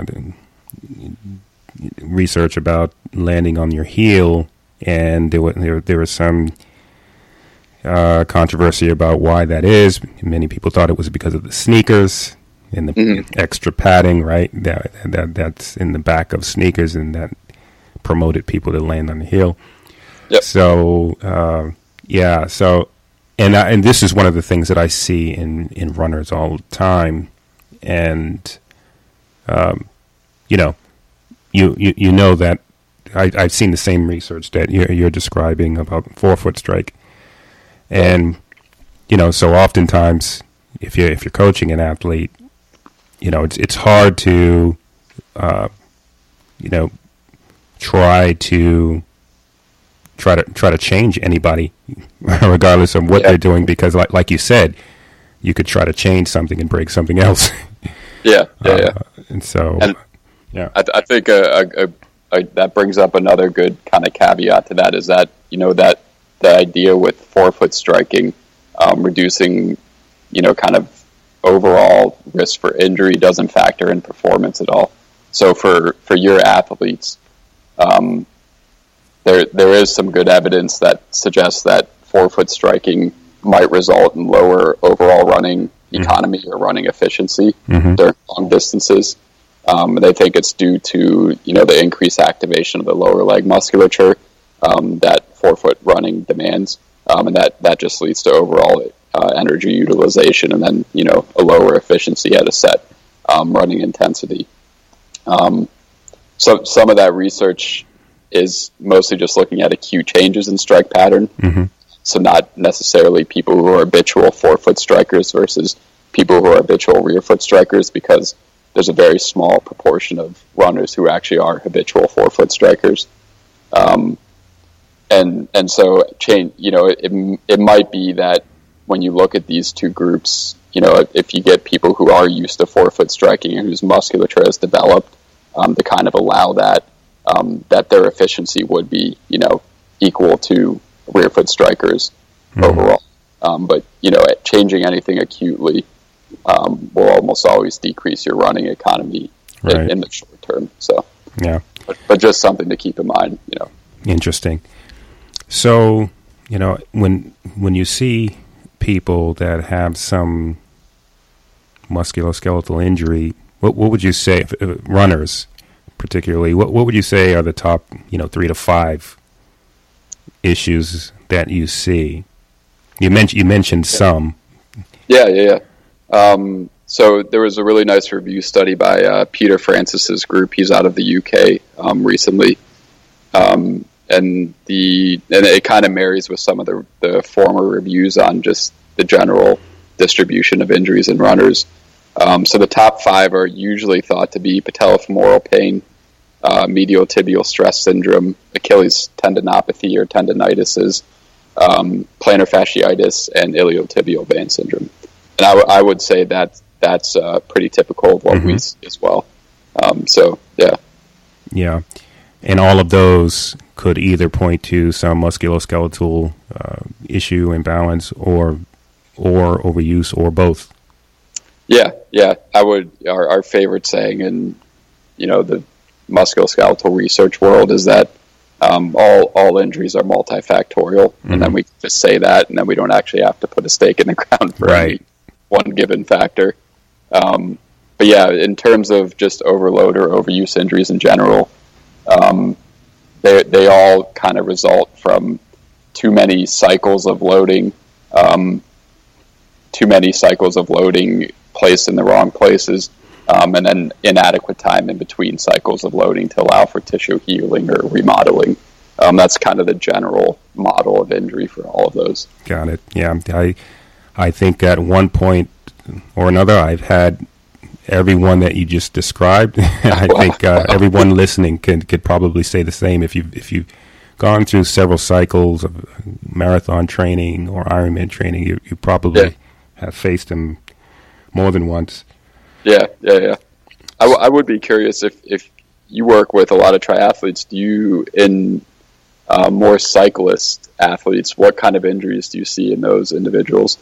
research about landing on your heel, and there were, there, there was some Uh, controversy about why that is. Many people thought it was because of the sneakers and the mm-hmm. extra padding, right? That, that that's in the back of sneakers, and that promoted people to land on the heel. Yep. So uh, yeah, so and I, and this is one of the things that I see in, in runners all the time, and um, you know, you, you you know that I, I've seen the same research that you're, you're describing about forefoot strike. And, you know, so oftentimes if you're, if you're coaching an athlete, you know, it's, it's hard to, uh, you know, try to, try to, try to change anybody regardless of what yeah. they're doing, because like, like you said, you could try to change something and break something else. yeah. Yeah. Uh, yeah. And so, and yeah, I, th- I think a, a, a, a, that brings up another good kind of caveat to that, is that, you know, that, the idea with forefoot striking, um, reducing, you know, kind of overall risk for injury doesn't factor in performance at all. So for, for your athletes, um, there there is some good evidence that suggests that forefoot striking might result in lower overall running economy mm-hmm. or running efficiency mm-hmm. during long distances. Um, they think it's due to, you know, the increased activation of the lower leg musculature Um, that forefoot running demands, um, and that, that just leads to overall uh, energy utilization, and then, you know, a lower efficiency at a set um, running intensity. Um, so some of that research is mostly just looking at acute changes in strike pattern, mm-hmm. so not necessarily people who are habitual forefoot strikers versus people who are habitual rear foot strikers, because there's a very small proportion of runners who actually are habitual forefoot strikers. Um, And and so change, you know, it it might be that when you look at these two groups, you know, if you get people who are used to forefoot striking and whose musculature has developed um, to kind of allow that, um, that their efficiency would be, you know, equal to rear foot strikers mm-hmm. overall. Um, but, you know, changing anything acutely um, will almost always decrease your running economy right. in, in the short term. So, yeah, but, but just something to keep in mind, you know. Interesting. So, you know, when when you see people that have some musculoskeletal injury, what what would you say, uh, runners particularly, what what would you say are the top, you know, three to five issues that you see? You mentioned you mentioned yeah. some. Yeah, yeah, yeah. Um, so there was a really nice review study by uh, Peter Francis's group. He's out of the U K um, recently. Um, And the and it kind of marries with some of the, the former reviews on just the general distribution of injuries in runners. Um, so the top five are usually thought to be patellofemoral pain, uh, medial tibial stress syndrome, Achilles tendinopathy or tendinitis, um, plantar fasciitis, and iliotibial vein syndrome. And I, w- I would say that that's uh, pretty typical of what mm-hmm. we see as well. Um, so, yeah. Yeah. And all of those could either point to some musculoskeletal uh, issue, imbalance, or or overuse, or both. Yeah, yeah. I would. Our, our favorite saying in, you know, the musculoskeletal research world is that um, all all injuries are multifactorial, mm-hmm. and then we just say that, and then we don't actually have to put a stake in the ground for right. any one given factor. Um, but yeah, in terms of just overload or overuse injuries in general, um, they they all kind of result from too many cycles of loading, um, too many cycles of loading placed in the wrong places, um, and then inadequate time in between cycles of loading to allow for tissue healing or remodeling. Um, that's kind of the general model of injury for all of those. Got it. Yeah, I I think at one point or another, I've had everyone that you just described. I wow. think uh, everyone listening can could probably say the same. If you if you've gone through several cycles of marathon training or Ironman training, you you probably yeah. have faced them more than once. Yeah, yeah, yeah. I, w- I would be curious if, if you work with a lot of triathletes, do you, in uh, more cyclist athletes, what kind of injuries do you see in those individuals?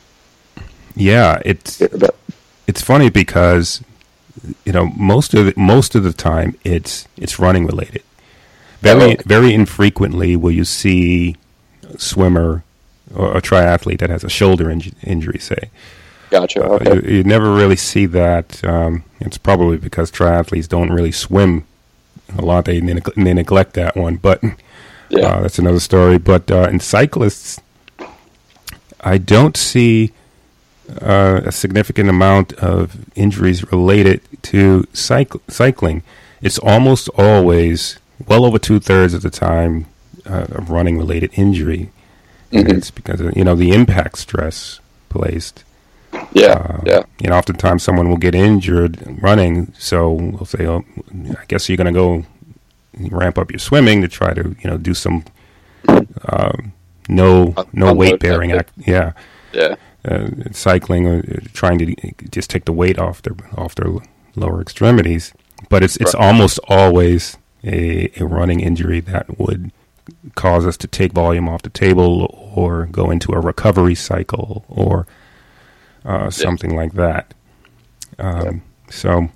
Yeah, it's it's funny because, you know, most of the, most of the time it's it's running related. Very oh, okay. very infrequently will you see a swimmer or a triathlete that has a shoulder inj- injury, say. Gotcha. Okay. Uh, you, you never really see that. Um, it's probably because triathletes don't really swim a lot. They, they, they neglect that one, but yeah. uh, that's another story. But uh, in cyclists, I don't see uh, a significant amount of injuries related to cyc- cycling. It's almost always, well over two-thirds of the time, uh, a running-related injury. Mm-hmm. And it's because of, you know, the impact stress placed. Yeah, uh, yeah. You know, oftentimes someone will get injured running, so we'll say, "Oh, I guess you're going to go ramp up your swimming to try to, you know, do some uh, no no weight bearing act." Yeah, yeah. Uh, cycling or trying to just take the weight off their off their lower extremities, but it's it's right. almost always a, a running injury that would cause us to take volume off the table or go into a recovery cycle or Uh, something yeah. like that. Um, yeah. So,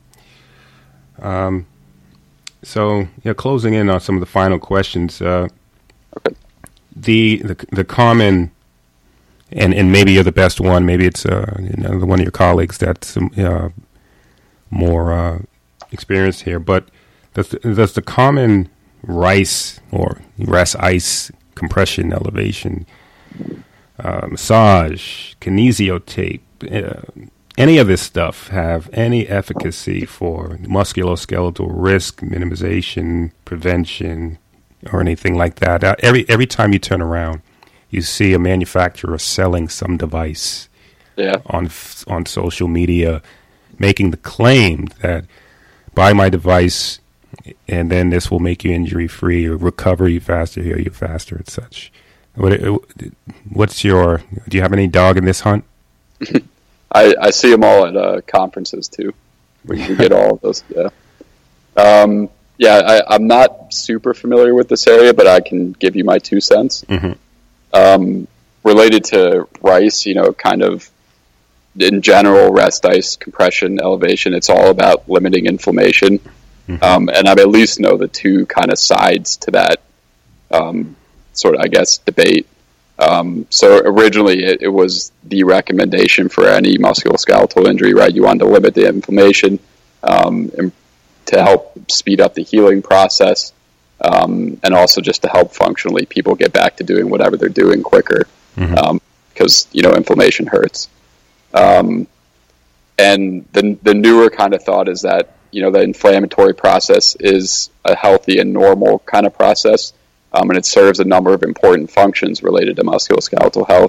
um, so yeah. Closing in on some of the final questions. Uh, okay. The the the common, and, and maybe you're the best one. Maybe it's uh, you know, one of your colleagues that's uh, more uh, experienced here. But does the, does the common RICE or rest ice compression elevation, uh, massage, kinesiotape, Uh, any of this stuff have any efficacy for musculoskeletal risk minimization, prevention, or anything like that? Uh, every every time you turn around, you see a manufacturer selling some device yeah. on on social media, making the claim that buy my device, and then this will make you injury free or recover you faster, heal you faster, and such. What, what's your? Do you have any dog in this hunt? I, I see them all at uh, conferences too. We, we get all of those. Yeah, um, yeah. I, I'm not super familiar with this area, but I can give you my two cents. Mm-hmm. Um, related to RICE, you know, kind of in general, rest ice compression elevation. It's all about limiting inflammation, mm-hmm. um, and I at least know the two kind of sides to that um, sort of, I guess, debate. Um, so originally it, it was the recommendation for any musculoskeletal injury, right? You wanted to limit the inflammation um, and to help speed up the healing process, um, and also just to help functionally people get back to doing whatever they're doing quicker, mm-hmm. um, because, you know, inflammation hurts. Um, and the, the newer kind of thought is that, you know, the inflammatory process is a healthy and normal kind of process. Um, and it serves a number of important functions related to musculoskeletal health.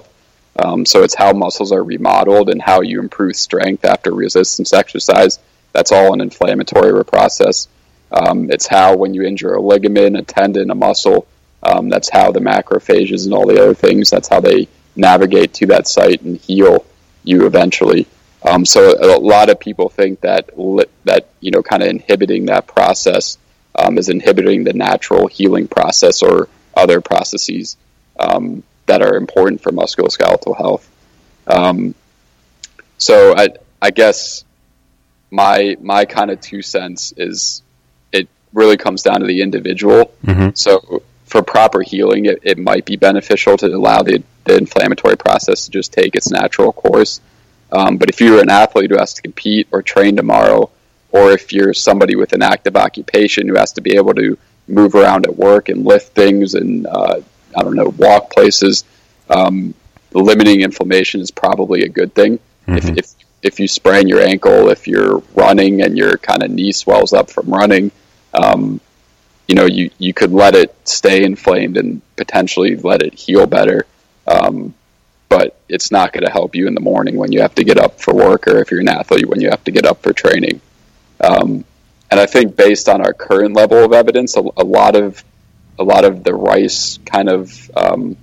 Um, so it's how muscles are remodeled and how you improve strength after resistance exercise. That's all an inflammatory process. Um, it's how when you injure a ligament, a tendon, a muscle, um, that's how the macrophages and all the other things, that's how they navigate to that site and heal you eventually. Um, so a lot of people think that, li- that you know, kind of inhibiting that process um, is inhibiting the natural healing process or other processes um, that are important for musculoskeletal health. Um, so I, I guess my my kind of two cents is it really comes down to the individual. Mm-hmm. So for proper healing, it, it might be beneficial to allow the, the inflammatory process to just take its natural course. Um, but if you're an athlete who has to compete or train tomorrow, or if you're somebody with an active occupation who has to be able to move around at work and lift things and, uh, I don't know, walk places, um, limiting inflammation is probably a good thing. Mm-hmm. If, if if you sprain your ankle, if you're running and your kind of knee swells up from running, um, you know, you, you could let it stay inflamed and potentially let it heal better. Um, but it's not going to help you in the morning when you have to get up for work, or if you're an athlete when you have to get up for training. Um, and I think based on our current level of evidence, a, a lot of a lot of the RICE kind of um,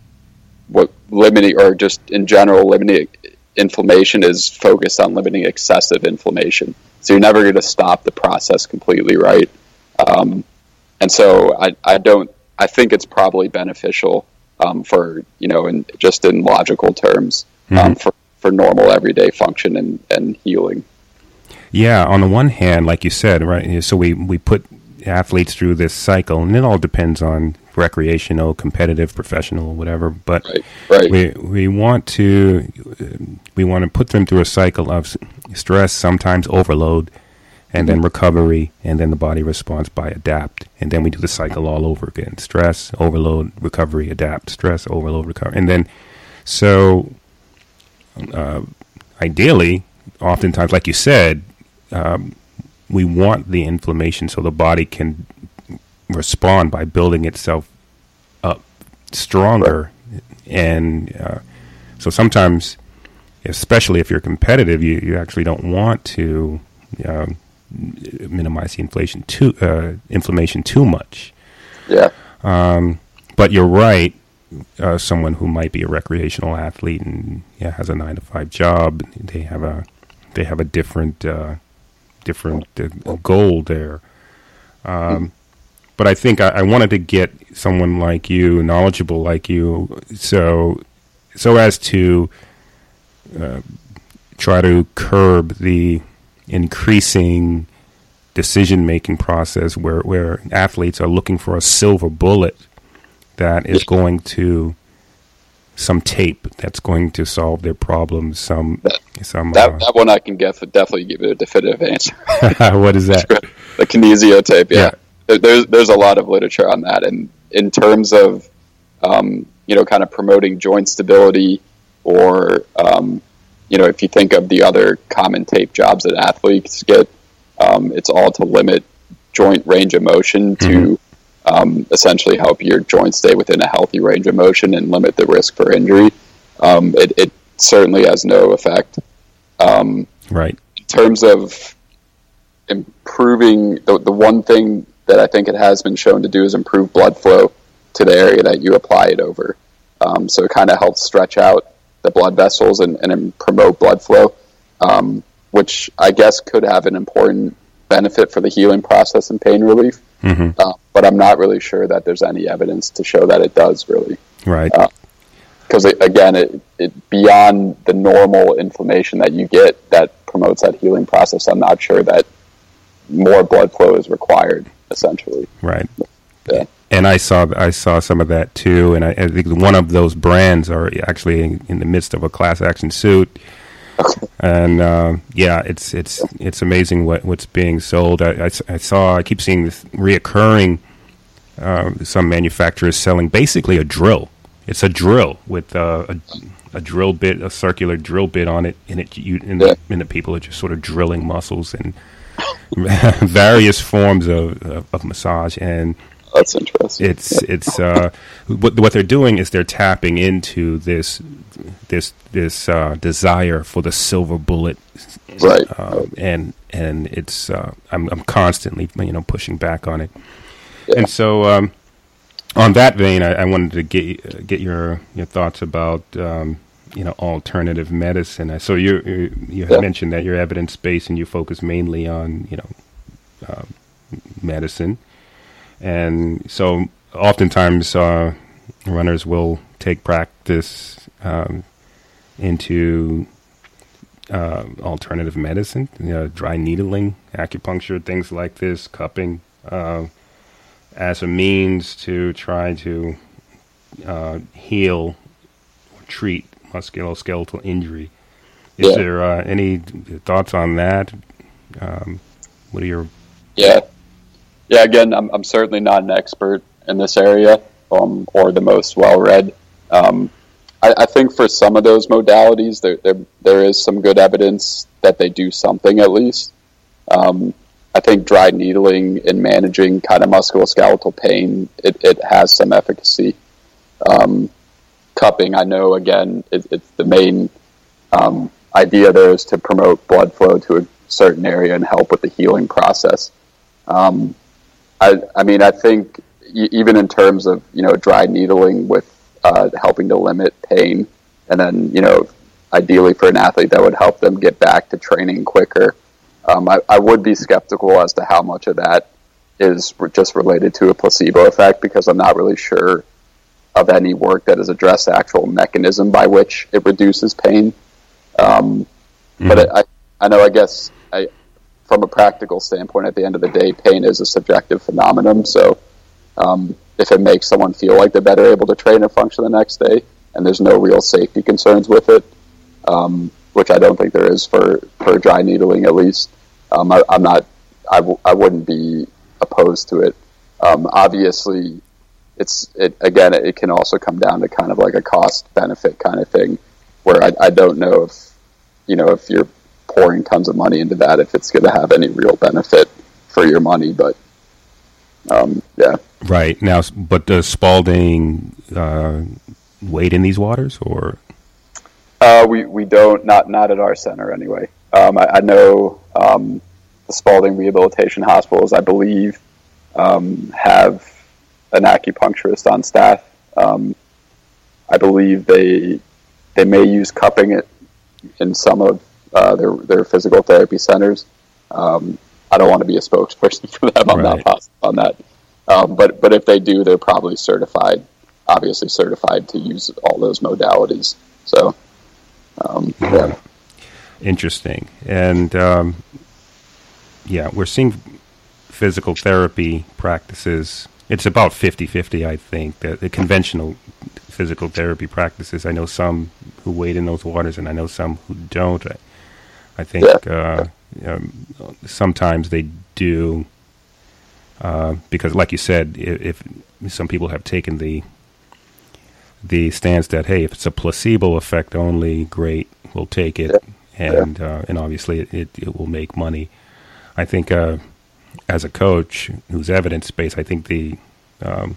what limiting, or just in general limiting inflammation, is focused on limiting excessive inflammation. So you're never going to stop the process completely, right? Um, and so I, I don't. I think it's probably beneficial um, for, you know, in just in logical terms, mm-hmm. um, for for normal everyday function and, and healing. Yeah, on the one hand, like you said, right, so we, we put athletes through this cycle, and it all depends on recreational, competitive, professional, whatever, but right, right. we we want to we want to put them through a cycle of stress, sometimes overload, and then recovery, and then the body responds by adapt, and then we do the cycle all over again: stress, overload, recovery, adapt, stress, overload, recovery, and then so uh, ideally, oftentimes, like you said, um, we want the inflammation so the body can respond by building itself up stronger. Right. And uh, so sometimes, especially if you're competitive, you, you actually don't want to uh, minimize the inflation too, uh, inflammation too much. Yeah. Um, but you're right. Uh, someone who might be a recreational athlete and yeah, has a nine to five job, they have a they have a different uh, different uh, goal there. Um, but I think I, I wanted to get someone like you, knowledgeable like you, so so as to uh, try to curb the increasing decision-making process where, where athletes are looking for a silver bullet that is going to, some tape that's going to solve their problems. Some, that, some that, uh, that one I can get, definitely give it a definitive answer. What is that? The kinesio tape. Yeah, yeah. There's there's a lot of literature on that, and in terms of um, you know, kind of promoting joint stability, or um, you know, if you think of the other common tape jobs that athletes get, um, it's all to limit joint range of motion to. Mm-hmm. Um, essentially help your joints stay within a healthy range of motion and limit the risk for injury. Um, it, it certainly has no effect. Um, right. In terms of improving, the, the one thing that I think it has been shown to do is improve blood flow to the area that you apply it over. Um, so it kind of helps stretch out the blood vessels and, and promote blood flow, um, which I guess could have an important benefit for the healing process and pain relief. Mm-hmm. Uh, but I'm not really sure that there's any evidence to show that it does really. Right. Because uh, again, it, it beyond the normal inflammation that you get that promotes that healing process, I'm not sure that more blood flow is required. Essentially. Right. Yeah. And I saw I saw some of that too, and I, I think one of those brands are actually in, in the midst of a class action suit. And uh, yeah, it's it's it's amazing what, what's being sold. I, I, I saw I keep seeing this reoccurring. Uh, some manufacturers selling basically a drill. It's a drill with uh, a a drill bit, a circular drill bit on it, and it you and, yeah. the, and the people are just sort of drilling muscles and various forms of, of of massage. And That's interesting. It's yeah. it's uh, what what they're doing is they're tapping into this this this uh, desire for the silver bullet, right? Uh, and and it's uh, I'm I'm constantly you know pushing back on it, yeah. and so um, on that vein, I, I wanted to get get your your thoughts about um, you know alternative medicine. So you you, you had yeah. mentioned that you're evidence based and you focus mainly on you know uh, medicine. And so oftentimes uh, runners will take practice um, into uh, alternative medicine, you know, dry needling, acupuncture, things like this, cupping, uh, as a means to try to uh, heal or treat musculoskeletal injury. Is yeah. there uh, any thoughts on that? Um, what are your... Yeah. Yeah, again, I'm I'm certainly not an expert in this area, um, or the most well-read. Um, I, I think for some of those modalities, there, there there is some good evidence that they do something at least. Um, I think dry needling in managing kind of musculoskeletal pain, it, it has some efficacy. Um, cupping, I know, again, it, it's the main um, idea there is to promote blood flow to a certain area and help with the healing process. Um, I, I mean, I think even in terms of, you know, dry needling with uh, helping to limit pain, and then, you know, ideally for an athlete that would help them get back to training quicker, um, I, I would be skeptical as to how much of that is just related to a placebo effect, because I'm not really sure of any work that has addressed the actual mechanism by which it reduces pain. Um, mm-hmm. But I, I know, I guess... I. From a practical standpoint, at the end of the day, pain is a subjective phenomenon. So um, if it makes someone feel like they're better able to train and function the next day, and there's no real safety concerns with it, um, which I don't think there is for, for dry needling at least, um, I, I'm not, I, w- I wouldn't be opposed to it. Um, obviously, it's it again, it can also come down to kind of like a cost benefit kind of thing, where I, I don't know if, you know, if you're pouring tons of money into that, if it's going to have any real benefit for your money. But um, yeah, right now. But does Spalding uh, wade in these waters, or uh, we we don't not not at our center anyway. Um, I, I know um, the Spalding Rehabilitation Hospitals, I believe, um, have an acupuncturist on staff. Um, I believe they they may use cupping it in some of Uh, their their physical therapy centers. Um, I don't want to be a spokesperson for them. I'm right. not positive on that. Um, but but if they do, they're probably certified, obviously certified to use all those modalities. So, um, yeah. yeah. Interesting. And, um, yeah, we're seeing physical therapy practices. It's about fifty-fifty, I think, the, the conventional physical therapy practices. I know some who wade in those waters, and I know some who don't. I, I think uh, um, sometimes they do, uh, because, like you said, if, if some people have taken the the stance that, hey, if it's a placebo effect only, great, we'll take it, and uh, and obviously it, it, it will make money. I think uh, as a coach who's evidence based, I think the um,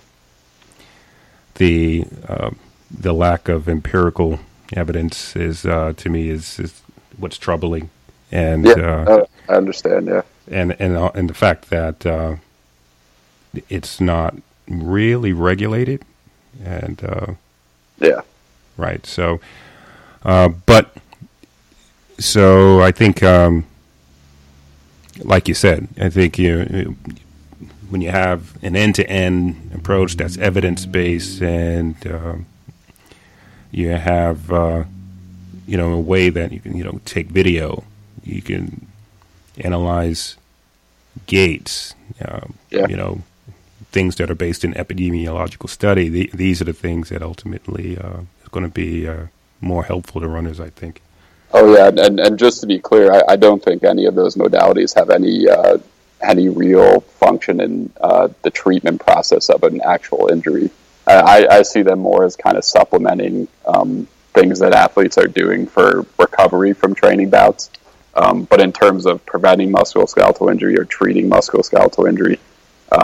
the uh, the lack of empirical evidence is uh, to me is, is what's troubling, and yeah, uh, uh, I understand. Yeah, and and uh, and the fact that uh, it's not really regulated, and uh, yeah, right. So, uh, but so I think, um, like you said, I think you when you have an end-to-end approach that's evidence-based, and uh, you have uh, you know, a way that you can, you know, take video, you can analyze gaits, uh, yeah. you know, things that are based in epidemiological study. The, these are the things that ultimately uh, is going to be uh, more helpful to runners, I think. Oh yeah, and and just to be clear, I, I don't think any of those modalities have any uh, any real function in uh, the treatment process of an actual injury. I, I see them more as kind of supplementing um, things that athletes are doing for recovery from training bouts. Um, but in terms of preventing musculoskeletal injury or treating musculoskeletal injury, um,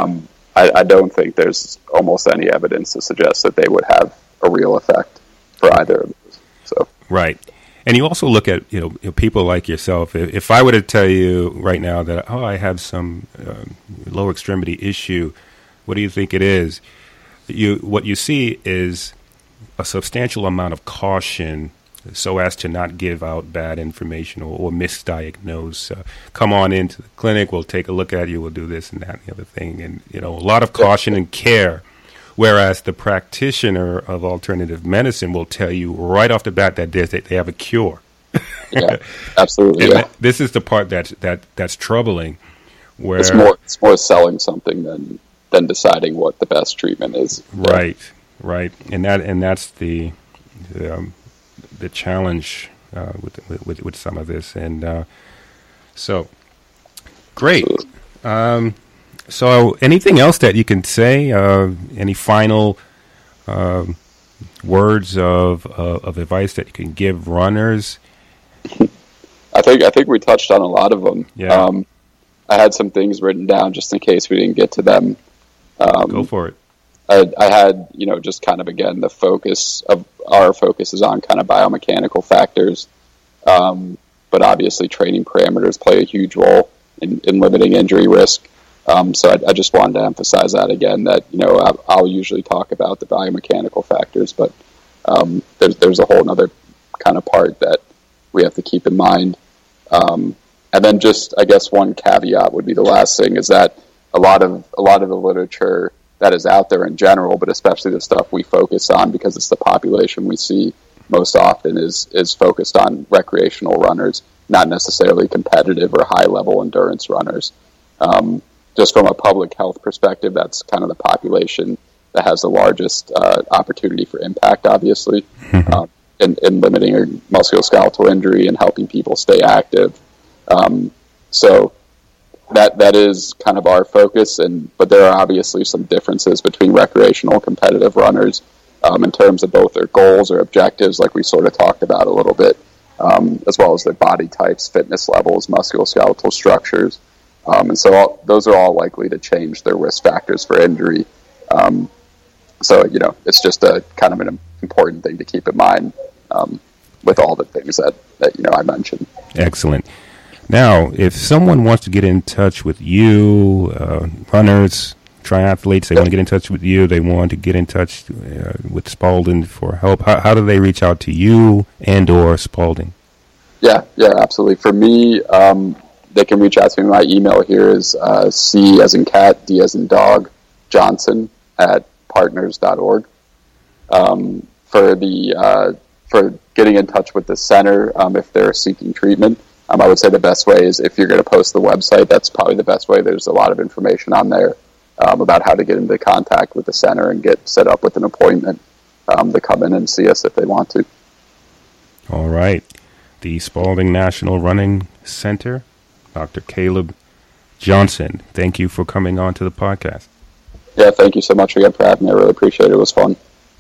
I, I don't think there's almost any evidence to suggest that they would have a real effect for either of those. So right. And you also look at, you know, you know, people like yourself. If, if I were to tell you right now that, oh, I have some uh, lower extremity issue, what do you think it is? You what you see is a substantial amount of caution so as to not give out bad information or, or misdiagnose. Uh, come on into the clinic, we'll take a look at you, we'll do this and that and the other thing. And, you know, a lot of caution and care. Whereas the practitioner of alternative medicine will tell you right off the bat that there's, they have a cure. Yeah, absolutely. And yeah. that, this is the part that's that that's troubling. Where it's more it's more selling something than than deciding what the best treatment is. Right, yeah. right, and that and that's the the, um, the challenge uh, with, with with some of this, and uh, so great. Um, So, anything else that you can say? Uh, any final uh, words of uh, of advice that you can give runners? I think I think we touched on a lot of them. Yeah. Um, I had some things written down just in case we didn't get to them. Um, Go for it. I, I had, you know, just kind of again the focus of our focus is on kind of biomechanical factors, um, but obviously training parameters play a huge role in, in limiting injury risk. Um, so I, I just wanted to emphasize that again, that, you know, I, I'll usually talk about the biomechanical factors, but um, there's, there's a whole other kind of part that we have to keep in mind. Um, and then just, I guess one caveat would be the last thing is that a lot of, a lot of the literature that is out there in general, but especially the stuff we focus on because it's the population we see most often is, is focused on recreational runners, not necessarily competitive or high level endurance runners. Um, Just from a public health perspective, that's kind of the population that has the largest uh, opportunity for impact, obviously, um, in, in limiting musculoskeletal injury and helping people stay active. Um, so that that is kind of our focus, and but there are obviously some differences between recreational and competitive runners um, in terms of both their goals or objectives, like we sort of talked about a little bit, um, as well as their body types, fitness levels, musculoskeletal structures. Um, and so all, those are all likely to change their risk factors for injury. Um, so, you know, it's just a kind of an important thing to keep in mind um, with all the things that, that, you know, I mentioned. Excellent. Now, if someone wants to get in touch with you, uh, runners, triathletes, they yeah. want to get in touch with you, they want to get in touch uh, with Spalding for help, how, how do they reach out to you and or Spalding? Yeah, yeah, absolutely. For me, um, they can reach out to me. My email here is uh, C as in cat, D as in dog, Johnson at partners dot org. Um, for the uh, for getting in touch with the center, um, if they're seeking treatment, um, I would say the best way is if you're going to post the website. That's probably the best way. There's a lot of information on there um, about how to get into contact with the center and get set up with an appointment um, to come in and see us if they want to. All right. The Spalding National Running Center. Doctor Caleb Johnson, thank you for coming on to the podcast. Yeah, thank you so much again for having me. I really appreciate it. It was fun.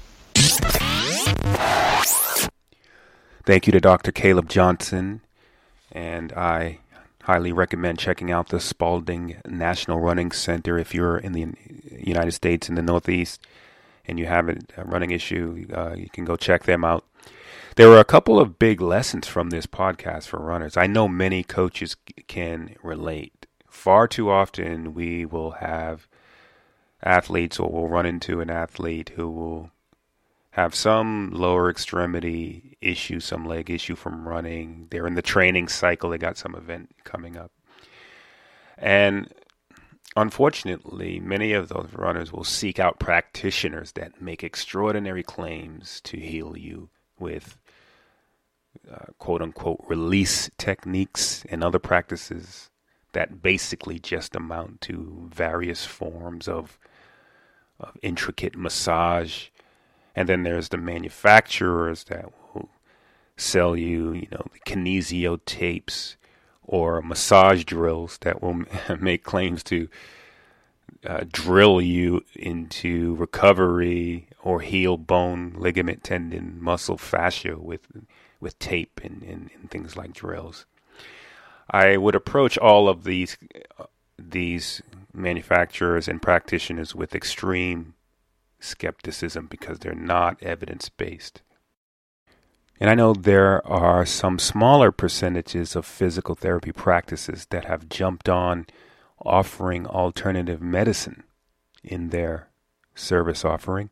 Thank you to Doctor Caleb Johnson, and I highly recommend checking out the Spalding National Running Center if you're in the United States in the Northeast and you have a running issue. Uh, you can go check them out. There were a couple of big lessons from this podcast for runners. I know many coaches can relate. Far too often we will have athletes or we'll run into an athlete who will have some lower extremity issue, some leg issue from running. They're in the training cycle. They got some event coming up. And unfortunately, many of those runners will seek out practitioners that make extraordinary claims to heal you with Uh, quote-unquote release techniques and other practices that basically just amount to various forms of, of intricate massage. And then there's the manufacturers that will sell you, you know, the kinesio tapes or massage drills that will make claims to uh, drill you into recovery or heal bone, ligament, tendon, muscle, fascia with with tape and, and, and things like drills. I would approach all of these uh, these manufacturers and practitioners with extreme skepticism because they're not evidence-based. And I know there are some smaller percentages of physical therapy practices that have jumped on offering alternative medicine in their service offering.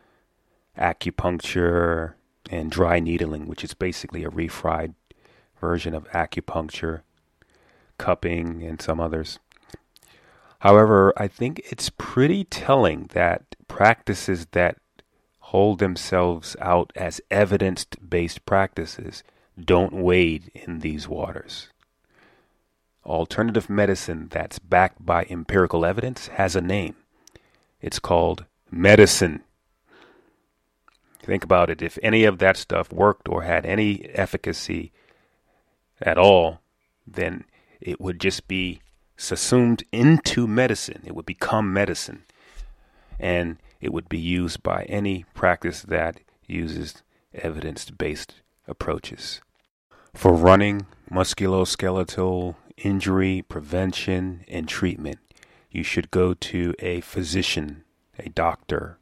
Acupuncture and dry needling, which is basically a refried version of acupuncture, cupping, and some others. However, I think it's pretty telling that practices that hold themselves out as evidence-based practices don't wade in these waters. Alternative medicine that's backed by empirical evidence has a name. It's called medicine. Think about it. If any of that stuff worked or had any efficacy at all, then it would just be subsumed into medicine. It would become medicine. And it would be used by any practice that uses evidence-based approaches. For running, musculoskeletal injury prevention and treatment, you should go to a physician, a doctor,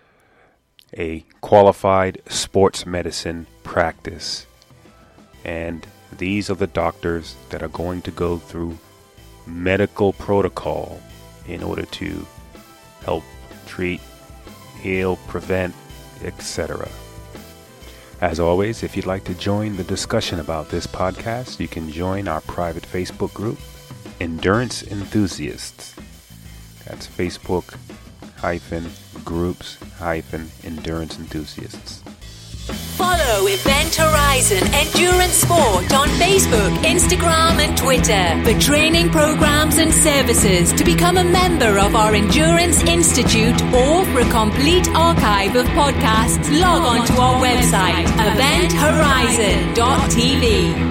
a qualified sports medicine practice. And these are the doctors that are going to go through medical protocol in order to help treat, heal, prevent, et cetera. As always, if you'd like to join the discussion about this podcast, you can join our private Facebook group, Endurance Enthusiasts. That's Facebook hyphen groups hyphen Endurance Enthusiasts. Follow Event Horizon Endurance Sport on Facebook, Instagram and Twitter for training programs and services. To become a member of our Endurance Institute or for a complete archive of podcasts, log on to our website, event horizon dot t v.